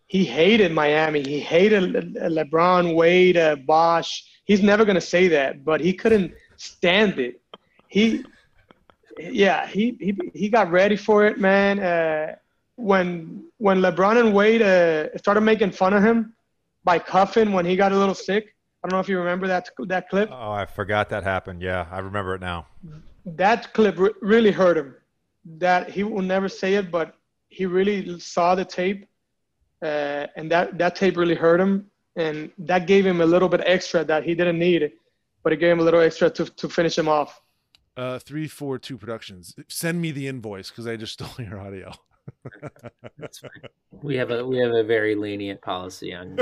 Speaker 2: he hated Miami. He hated Le- LeBron, Wade, uh, Bosh. He's never going to say that, but he couldn't stand it. He, yeah, he he, he got ready for it, man. Uh, when when LeBron and Wade uh, started making fun of him by cuffing when he got a little sick. I don't know if you remember that that clip.
Speaker 11: Oh, I forgot that happened. Yeah, I remember it now.
Speaker 2: That clip re- really hurt him. That he will never say it, but he really saw the tape, uh, and that, that tape really hurt him, and that gave him a little bit extra that he didn't need, but it gave him a little extra to to finish him off.
Speaker 7: Uh, three four two Productions. Send me the invoice because I just stole your audio.
Speaker 4: That's fine. We have a we have a very lenient policy on.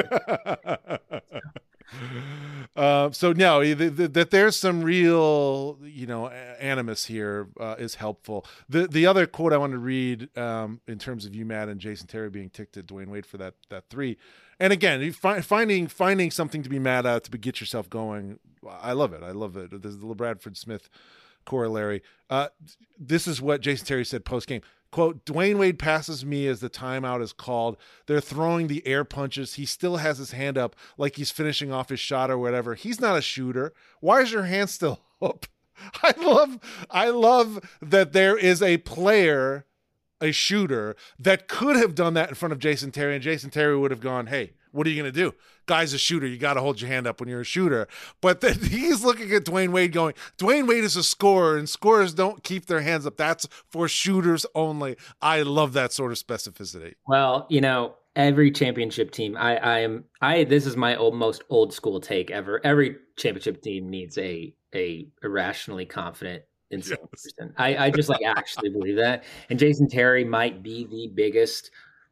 Speaker 7: Uh, so no, the, the, that there's some real, you know, animus here uh, is helpful. The the other quote I want to read um, in terms of you, Matt, and Jason Terry being ticked at Dwayne Wade for that that three, and again, you fi- finding finding something to be mad at to get yourself going. I love it. I love it. There's the LeBradford Smith corollary. Uh, this is what Jason Terry said post game. Quote, Dwayne Wade passes me as the timeout is called. They're throwing the air punches. He still has his hand up like he's finishing off his shot or whatever. He's not a shooter. Why is your hand still up? I love, I love that there is a player, a shooter, that could have done that in front of Jason Terry, and Jason Terry would have gone, hey, what are you going to do? Guy's a shooter. You got to hold your hand up when you're a shooter. But then he's looking at Dwayne Wade going, Dwayne Wade is a scorer, and scorers don't keep their hands up. That's for shooters only. I love that sort of specificity.
Speaker 4: Well, you know, every championship team, I, I am, I, this is my old, most old school take ever. Every championship team needs a, a irrationally confident insane yes. person. I, I just like actually believe that. And Jason Terry might be the biggest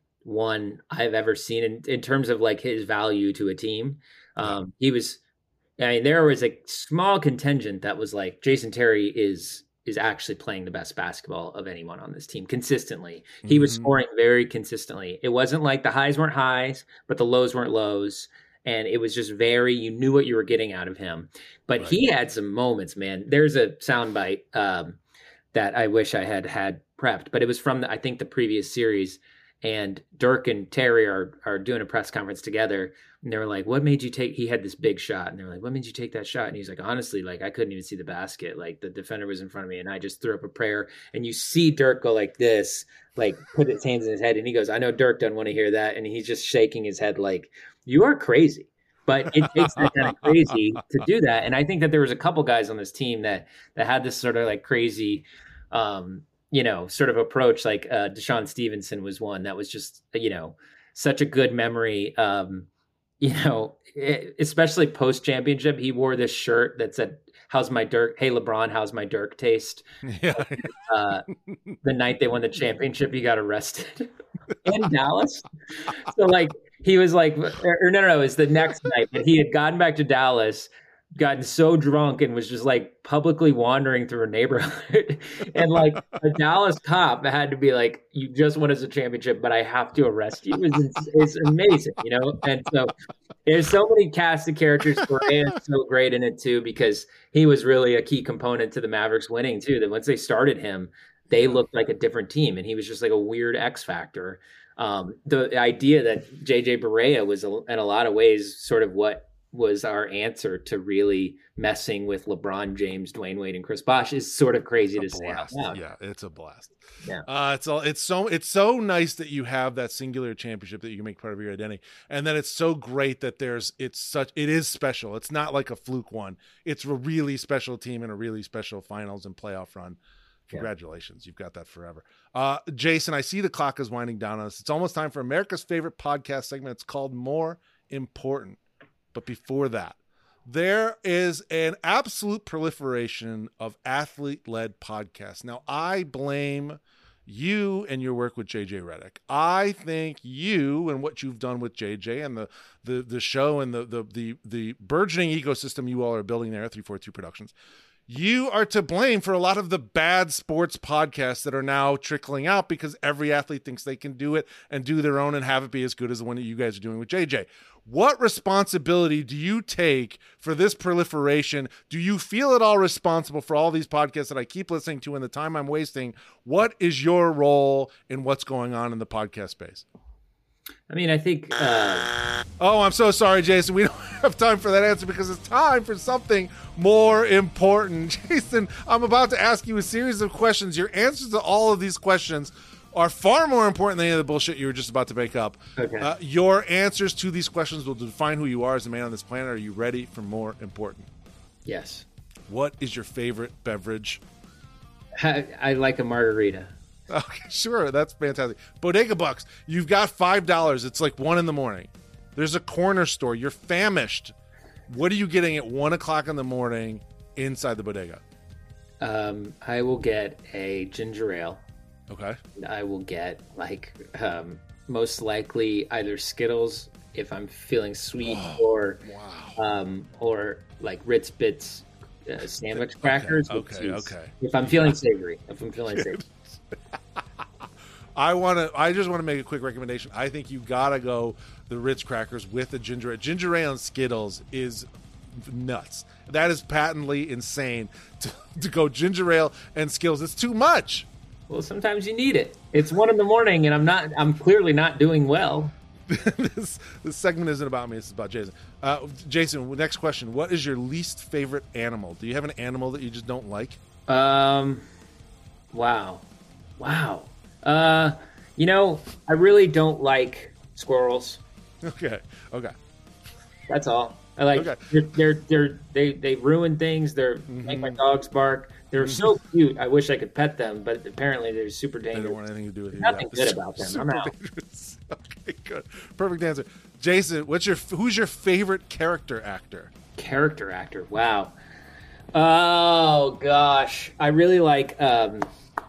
Speaker 4: one I've ever seen in, in terms of like his value to a team. Um, he was, I mean, there was a small contingent that was like, Jason Terry is, is actually playing the best basketball of anyone on this team consistently. He mm-hmm. was scoring very consistently. It wasn't like the highs weren't highs, but the lows weren't lows. And it was just very, you knew what you were getting out of him, but right. he had some moments, man. There's a soundbite um, that I wish I had had prepped, but it was from the, I think the previous series. And Dirk and Terry are are doing a press conference together, and they were like, "What made you take?" He had this big shot, and they were like, "What made you take that shot?" And he's like, "Honestly, like I couldn't even see the basket. Like the defender was in front of me, and I just threw up a prayer." And you see Dirk go like this, like put his hands in his head, and he goes, "I know Dirk doesn't want to hear that," and he's just shaking his head like, "You are crazy." But it takes that kind of crazy to do that, and I think that there was a couple guys on this team that that had this sort of like crazy. Um, you know, sort of approach, like uh, Deshaun Stevenson was one that was just, you know, such a good memory. Um, you know, it, especially post championship, he wore this shirt that said, "How's my Dirk? Hey, LeBron, how's my Dirk taste?" Yeah. Uh, the night they won the championship, he got arrested in Dallas. So like, he was like, or, or no, no, no, it was the next night, but he had gotten back to Dallas, gotten so drunk and was just like publicly wandering through a neighborhood. And like a Dallas cop had to be like, "You just won us a championship, but I have to arrest you." It was, it's amazing, you know? And so there's so many cast of characters. Correa's so great in it too, because he was really a key component to the Mavericks winning too, that once they started him, they looked like a different team. And he was just like a weird X factor. Um, the idea that J J Barea was in a lot of ways sort of what was our answer to really messing with LeBron James, Dwayne Wade, and Chris Bosh is sort of crazy to say out loud.
Speaker 7: Yeah, it's a blast.
Speaker 4: Yeah,
Speaker 7: uh, it's all. It's so. It's so nice that you have that singular championship that you can make part of your identity, and then it's so great that there's. It's such. It is special. It's not like a fluke one. It's a really special team and a really special finals and playoff run. Congratulations. Yeah. You've got that forever. Uh, Jason, I see the clock is winding down on us. It's almost time for America's favorite podcast segment. It's called More Important. But before that, there is an absolute proliferation of athlete-led podcasts. Now, I blame you and your work with J J Redick. I think you and what you've done with J J and the the the show and the the the, the burgeoning ecosystem you all are building there at three forty-two Productions, you are to blame for a lot of the bad sports podcasts that are now trickling out because every athlete thinks they can do it and do their own and have it be as good as the one that you guys are doing with J J. What responsibility do you take for this proliferation? Do you feel at all responsible for all these podcasts that I keep listening to and the time I'm wasting? What is your role in what's going on in the podcast space?
Speaker 4: I mean, I think. Uh...
Speaker 7: Oh, I'm so sorry, Jason. We don't have time for that answer because it's time for something more important. Jason, I'm about to ask you a series of questions. Your answers to all of these questions are far more important than any of the bullshit you were just about to make up.
Speaker 4: Okay.
Speaker 7: Uh, your answers to these questions will define who you are as a man on this planet. Are you ready for more important?
Speaker 4: Yes.
Speaker 7: What is your favorite beverage?
Speaker 4: I, I like a margarita.
Speaker 7: Okay, sure. That's fantastic. Bodega Bucks, you've got five dollars. It's like one in the morning. There's a corner store. You're famished. What are you getting at one o'clock in the morning inside the bodega?
Speaker 4: Um, I will get a ginger ale.
Speaker 7: Okay.
Speaker 4: I will get, like, um, most likely either Skittles if I'm feeling sweet,
Speaker 7: oh,
Speaker 4: or
Speaker 7: wow.
Speaker 4: um, or like Ritz Bits uh, sandwich crackers.
Speaker 7: Okay, okay, okay.
Speaker 4: If I'm feeling savory. If I'm feeling savory.
Speaker 7: I want to. I just want to make a quick recommendation. I think you gotta go the Ritz crackers with the ginger ale. Ginger ale and Skittles is nuts. That is patently insane to, to go ginger ale and Skittles. It's too much.
Speaker 4: Well, sometimes you need it. It's one in the morning, and I'm not. I'm clearly not doing well.
Speaker 7: this this segment isn't about me. This is about Jason. Uh, Jason, next question. What is your least favorite animal? Do you have an animal that you just don't like?
Speaker 4: Um, wow, wow. Uh, you know, I really don't like squirrels.
Speaker 7: Okay. Okay.
Speaker 4: That's all. I like.
Speaker 7: Okay.
Speaker 4: They're, they're they're they they ruin things. They're
Speaker 7: Mm-hmm.
Speaker 4: make my dogs bark. They're so cute. I wish I could pet them, but apparently they're super dangerous.
Speaker 7: They don't want anything to do with you.
Speaker 4: Nothing
Speaker 7: Yeah.
Speaker 4: good about them. I'm
Speaker 7: Super
Speaker 4: out.
Speaker 7: dangerous. Okay, good. Perfect answer. Jason, what's your who's your favorite character actor?
Speaker 4: Character actor. Wow. Oh gosh, I really like. Um,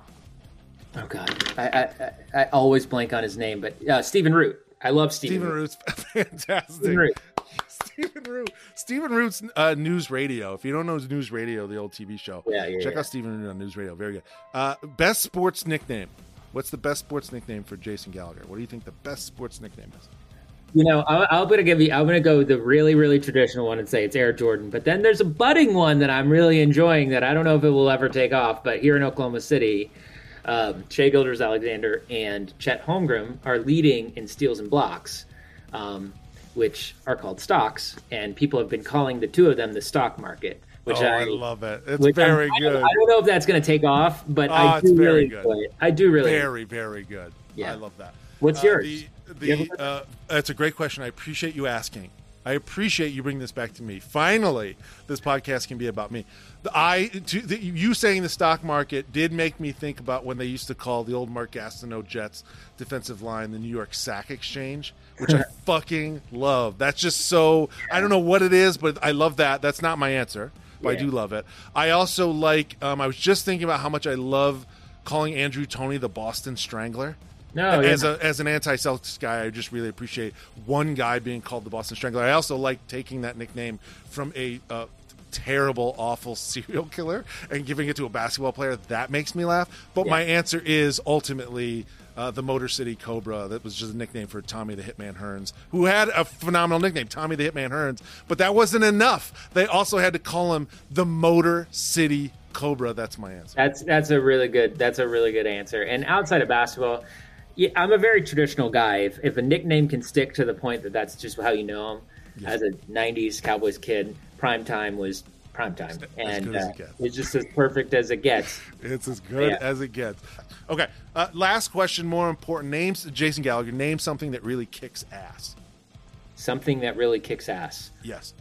Speaker 4: oh god, I, I I I always blank on his name, but uh, Stephen Root. I love Stephen,
Speaker 7: Stephen
Speaker 4: Root.
Speaker 7: Root's fantastic.
Speaker 4: Stephen Root.
Speaker 7: Stephen Root. Stephen Root's uh, News Radio. If you don't know News Radio, the old T V show,
Speaker 4: Yeah, yeah,
Speaker 7: check
Speaker 4: yeah.
Speaker 7: out Stephen Root on News Radio. Very good. Uh, best sports nickname. What's the best sports nickname for Jason Gallagher? What do you think the best sports nickname is?
Speaker 4: You know, I, I'm gonna give you. I'm gonna go with the really, really traditional one and say it's Air Jordan. But then there's a budding one that I'm really enjoying that I don't know if it will ever take off. But here in Oklahoma City, um, Shea Gilders-Alexander and Chet Holmgren are leading in steals and blocks, um, which are called stocks. And people have been calling the two of them the stock market. Which
Speaker 7: oh,
Speaker 4: I,
Speaker 7: I love it. It's
Speaker 4: which
Speaker 7: very
Speaker 4: I'm,
Speaker 7: good.
Speaker 4: I don't, I don't know if that's going to take off, but
Speaker 7: Oh,
Speaker 4: I
Speaker 7: it's
Speaker 4: do
Speaker 7: very
Speaker 4: really
Speaker 7: good.
Speaker 4: enjoy it. I do really.
Speaker 7: Very, very good.
Speaker 4: Yeah.
Speaker 7: I love that.
Speaker 4: What's
Speaker 7: Uh,
Speaker 4: yours?
Speaker 7: The,
Speaker 4: You have
Speaker 7: the, uh, that's a great question. I appreciate you asking. I appreciate you bringing this back to me. Finally, this podcast can be about me. The, I, to, the, you saying the stock market did make me think about when they used to call the old Mark Gastineau Jets defensive line the New York Sack Exchange, which I fucking love. That's just so, I don't know what it is, but I love that. That's not my answer, but I
Speaker 4: Yeah.
Speaker 7: do love it. I also like, um, I was just thinking about how much I love calling Andrew Toney the Boston Strangler.
Speaker 4: No,
Speaker 7: as
Speaker 4: yeah.
Speaker 7: a as an anti-Celtics guy, I just really appreciate one guy being called the Boston Strangler. I also like taking that nickname from a uh, terrible, awful serial killer and giving it to a basketball player. That makes me laugh. But
Speaker 4: Yeah.
Speaker 7: my answer is ultimately uh, the Motor City Cobra. That was just a nickname for Tommy the Hitman Hearns, who had a phenomenal nickname, Tommy the Hitman Hearns. But that wasn't enough. They also had to call him the Motor City Cobra. That's my answer.
Speaker 4: That's that's a really good that's a really good answer. And outside of basketball, yeah, I'm a very traditional guy. If if a nickname can stick to the point that that's just how you know him,
Speaker 7: Yeah.
Speaker 4: as a nineties Cowboys kid, prime time was prime time, and
Speaker 7: good as
Speaker 4: uh,
Speaker 7: it gets.
Speaker 4: it's just as perfect as it gets.
Speaker 7: It's as good
Speaker 4: Yeah.
Speaker 7: as it gets. Okay, uh, last question, more important. Names Jason Gallagher. Name something that really kicks ass.
Speaker 4: Something that really kicks ass.
Speaker 7: Yes.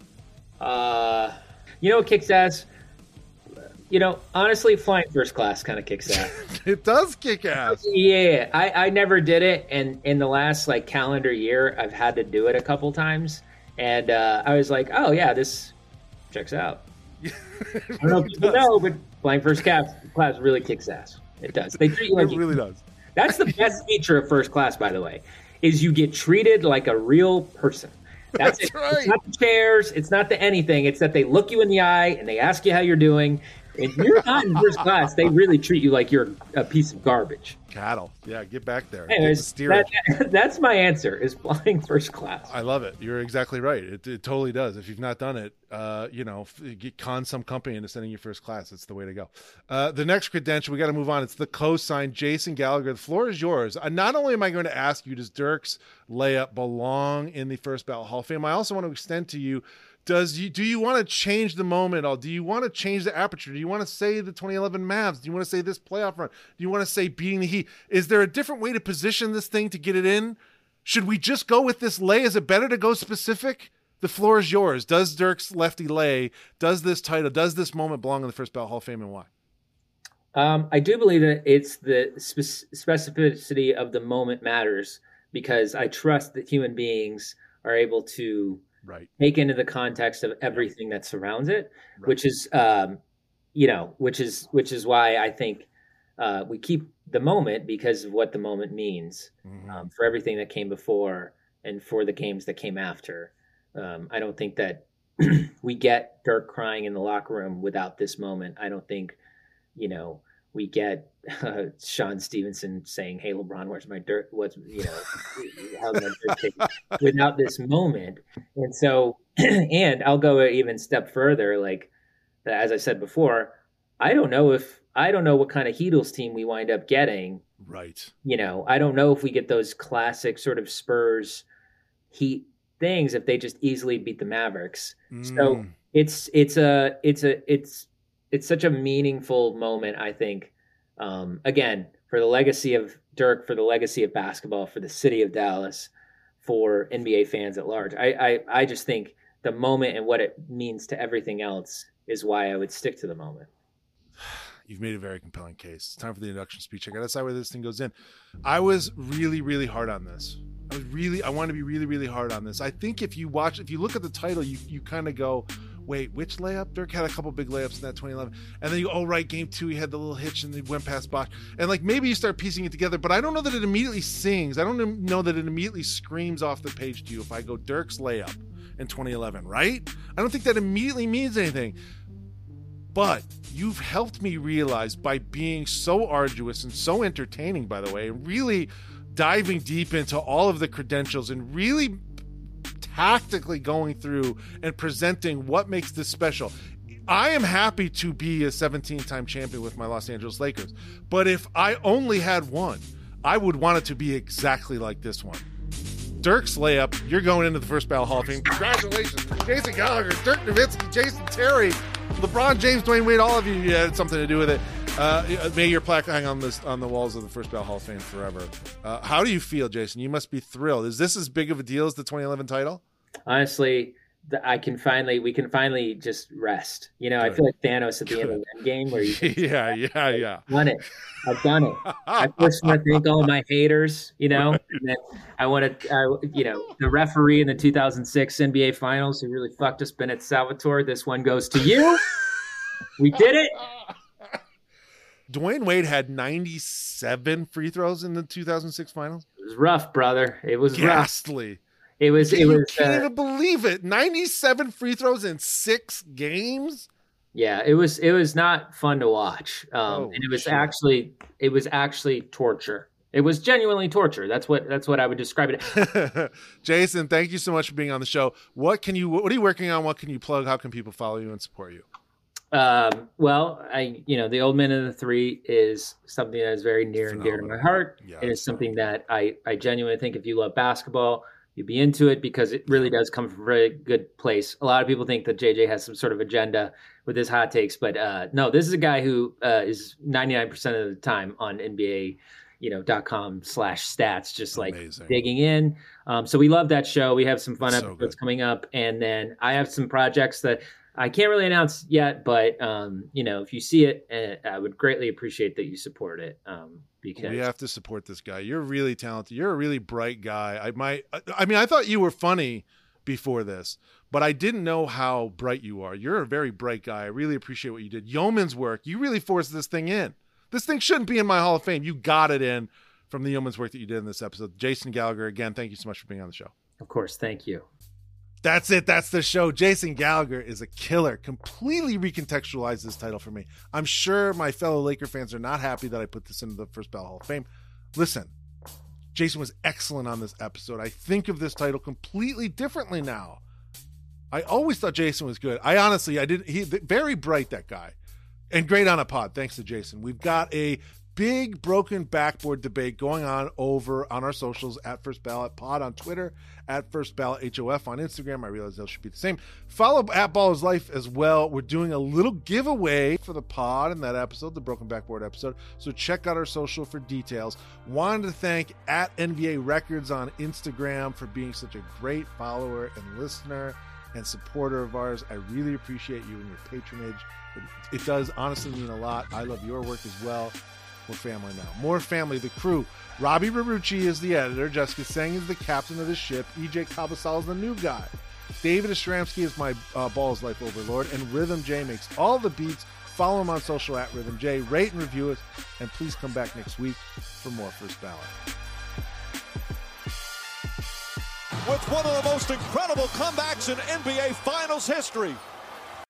Speaker 4: Uh, you know what kicks ass? You know, honestly, flying first class kind of kicks ass.
Speaker 7: It does kick ass.
Speaker 4: Yeah, I, I never did it, and in the last like calendar year, I've had to do it a couple times, and uh, I was like, oh yeah, this checks out. I don't know if people know, but flying first class class really kicks ass. It does. They treat you like
Speaker 7: It really does.
Speaker 4: That's the best feature of first class, by the way, is you get treated like a real person. That's,
Speaker 7: That's
Speaker 4: it.
Speaker 7: right.
Speaker 4: It's not the chairs. It's not the anything. It's that they look you in the eye and they ask you how you're doing. If you're not in first class, they really treat you like you're a piece of garbage.
Speaker 7: Cattle. Yeah, get back there.
Speaker 4: Anyways,
Speaker 7: Get the
Speaker 4: that, that's my answer, is flying first class.
Speaker 7: I love it. You're exactly right. It, it totally does. If you've not done it, uh, you know, get, con some company into sending you first class. It's the way to go. Uh, the next credential, we got to move on. It's the co-sign, Jason Gallagher. The floor is yours. Uh, not only am I going to ask you, does Dirk's layup belong in the First Ballot Hall of Fame? I also want to extend to you, Does you do you want to change the moment at all? Do you want to change the aperture? Do you want to say the twenty eleven Mavs? Do you want to say this playoff run? Do you want to say beating the Heat? Is there a different way to position this thing to get it in? Should we just go with this lay? Is it better to go specific? The floor is yours. Does Dirk's lefty lay, does this title, does this moment belong in the First Ballot Hall of Fame, and why?
Speaker 4: Um, I do believe that it's the spe- specificity of the moment matters, because I trust that human beings are able to
Speaker 7: right.
Speaker 4: take into the context of everything that surrounds it, right. which is, um, you know, which is, which is why I think uh, we keep the moment, because of what the moment means mm-hmm. um, for everything that came before and for the games that came after. Um, I don't think that we get Dirk crying in the locker room without this moment. I don't think, you know, we get uh, Sean Stevenson saying, "Hey, LeBron, where's my dirt? What's, you know, how's my dirt taken?" without this moment. And so, and I'll go even step further. Like, as I said before, I don't know if, I don't know what kind of Heatles team we wind up getting.
Speaker 7: Right.
Speaker 4: You know, I don't know if we get those classic sort of Spurs Heat things, if they just easily beat the Mavericks. Mm. So it's, it's a, it's a, it's, it's such a meaningful moment, I think, um, again, for the legacy of Dirk, for the legacy of basketball, for the city of Dallas, for N B A fans at large. I, I, I just think the moment and what it means to everything else is why I would stick to the moment.
Speaker 7: You've made a very compelling case. It's time for the induction speech. I got to decide where this thing goes in. I was really, really hard on this. I was really, I want to be really, really hard on this. I think if you watch, if you look at the title, you, you kind of go, wait, which layup? Dirk had a couple big layups in that twenty eleven. And then you go, oh, right, game two, he had the little hitch and he went past Bosh. And like, maybe you start piecing it together, but I don't know that it immediately sings. I don't know that it immediately screams off the page to you if I go Dirk's layup in twenty eleven, right? I don't think that immediately means anything. But you've helped me realize, by being so arduous and so entertaining, by the way, and really diving deep into all of the credentials and really tactically going through and presenting what makes this special. I am happy to be a seventeen-time champion with my Los Angeles Lakers, but if I only had one, I would want it to be exactly like this one. Dirk's layup, you're going into the First Ballot Hall of Fame. Congratulations. Jason Gallagher, Dirk Nowitzki, Jason Terry, LeBron James, Dwayne Wade, all of you, you had something to do with it. Uh, may your plaque hang on this on the walls of the First Ballot Hall of Fame forever. Uh, how do you feel, Jason? You must be thrilled. Is this as big of a deal as the twenty eleven title?
Speaker 4: Honestly, I can finally, we can finally just rest. You know, Good. I feel like Thanos at the Good. end of the Endgame, where you
Speaker 7: yeah, yeah, yeah.
Speaker 4: I've done it. I've done it. I first want to thank all of my haters, you know, and then I want to, uh, you know, the referee in the two thousand six N B A Finals who really fucked us, Bennett Salvatore. This one goes to you. We did it.
Speaker 7: Dwayne Wade had ninety-seven free throws in the two thousand six Finals.
Speaker 4: It was rough, brother. It was
Speaker 7: ghastly.
Speaker 4: Rough. It was. It
Speaker 7: you
Speaker 4: was.
Speaker 7: Can't
Speaker 4: uh,
Speaker 7: even believe it. ninety-seven free throws in six games.
Speaker 4: Yeah, it was. It was not fun to watch. Um,
Speaker 7: oh,
Speaker 4: and it was
Speaker 7: shit.
Speaker 4: actually. It was actually torture. It was genuinely torture. That's what. That's what I would describe it.
Speaker 7: Jason, thank you so much for being on the show. What can you? What are you working on? What can you plug? How can people follow you and support you?
Speaker 4: Um, well, I, you know, the Old Men and the Three is something that is very near Phenomenal. and dear to my heart. Yeah, it is something that I, I genuinely think if you love basketball, you'd be into it, because it really does come from a very good place. A lot of people think that J J has some sort of agenda with his hot takes, but uh, no, this is a guy who uh, is ninety-nine percent of the time on N B A, you know, dot com slash stats, just like Amazing. digging in. Um, so we love that show. We have some fun so episodes good. coming up. And then I have some projects that I can't really announce yet, but um, you know, if you see it, uh, I would greatly appreciate that you support it. Um, because
Speaker 7: we have to support this guy. You're really talented. You're a really bright guy. I might, I mean, I thought you were funny before this, but I didn't know how bright you are. You're a very bright guy. I really appreciate what you did. Yeoman's work. You really forced this thing in. This thing shouldn't be in my Hall of Fame. You got it in from the yeoman's work that you did in this episode. Jason Gallagher, again, thank you so much for being on the show.
Speaker 4: Of course. Thank you.
Speaker 7: That's it. That's the show. Jason Gallagher is a killer. Completely recontextualized this title for me. I'm sure my fellow Laker fans are not happy that I put this into the First Ballot Hall of Fame. Listen, Jason was excellent on this episode. I think of this title completely differently now. I always thought Jason was good. I honestly, I didn't. He very bright, that guy, and great on a pod. Thanks to Jason. We've got a big broken backboard debate going on over on our socials at First Ballot Pod on Twitter, at First Ballot H O F on Instagram. I realize those should be the same. Follow at Ball is Life as well. We're doing a little giveaway for the pod in that episode, the broken backboard episode. So check out our social for details. Wanted to thank at N B A Records on Instagram for being such a great follower and listener and supporter of ours. I really appreciate you and your patronage. It, it does honestly mean a lot. I love your work as well. We're family now. More family. The crew. Robbie Barucci is the editor. Jessica Seng is the captain of the ship. E J Cabasal is the new guy. David Ashramsky is my uh, Balls Life overlord. And Rhythm J makes all the beats. Follow him on social at Rhythm J. Rate and review us. And please come back next week for more First Ballot.
Speaker 10: With one of the most incredible comebacks in N B A Finals history,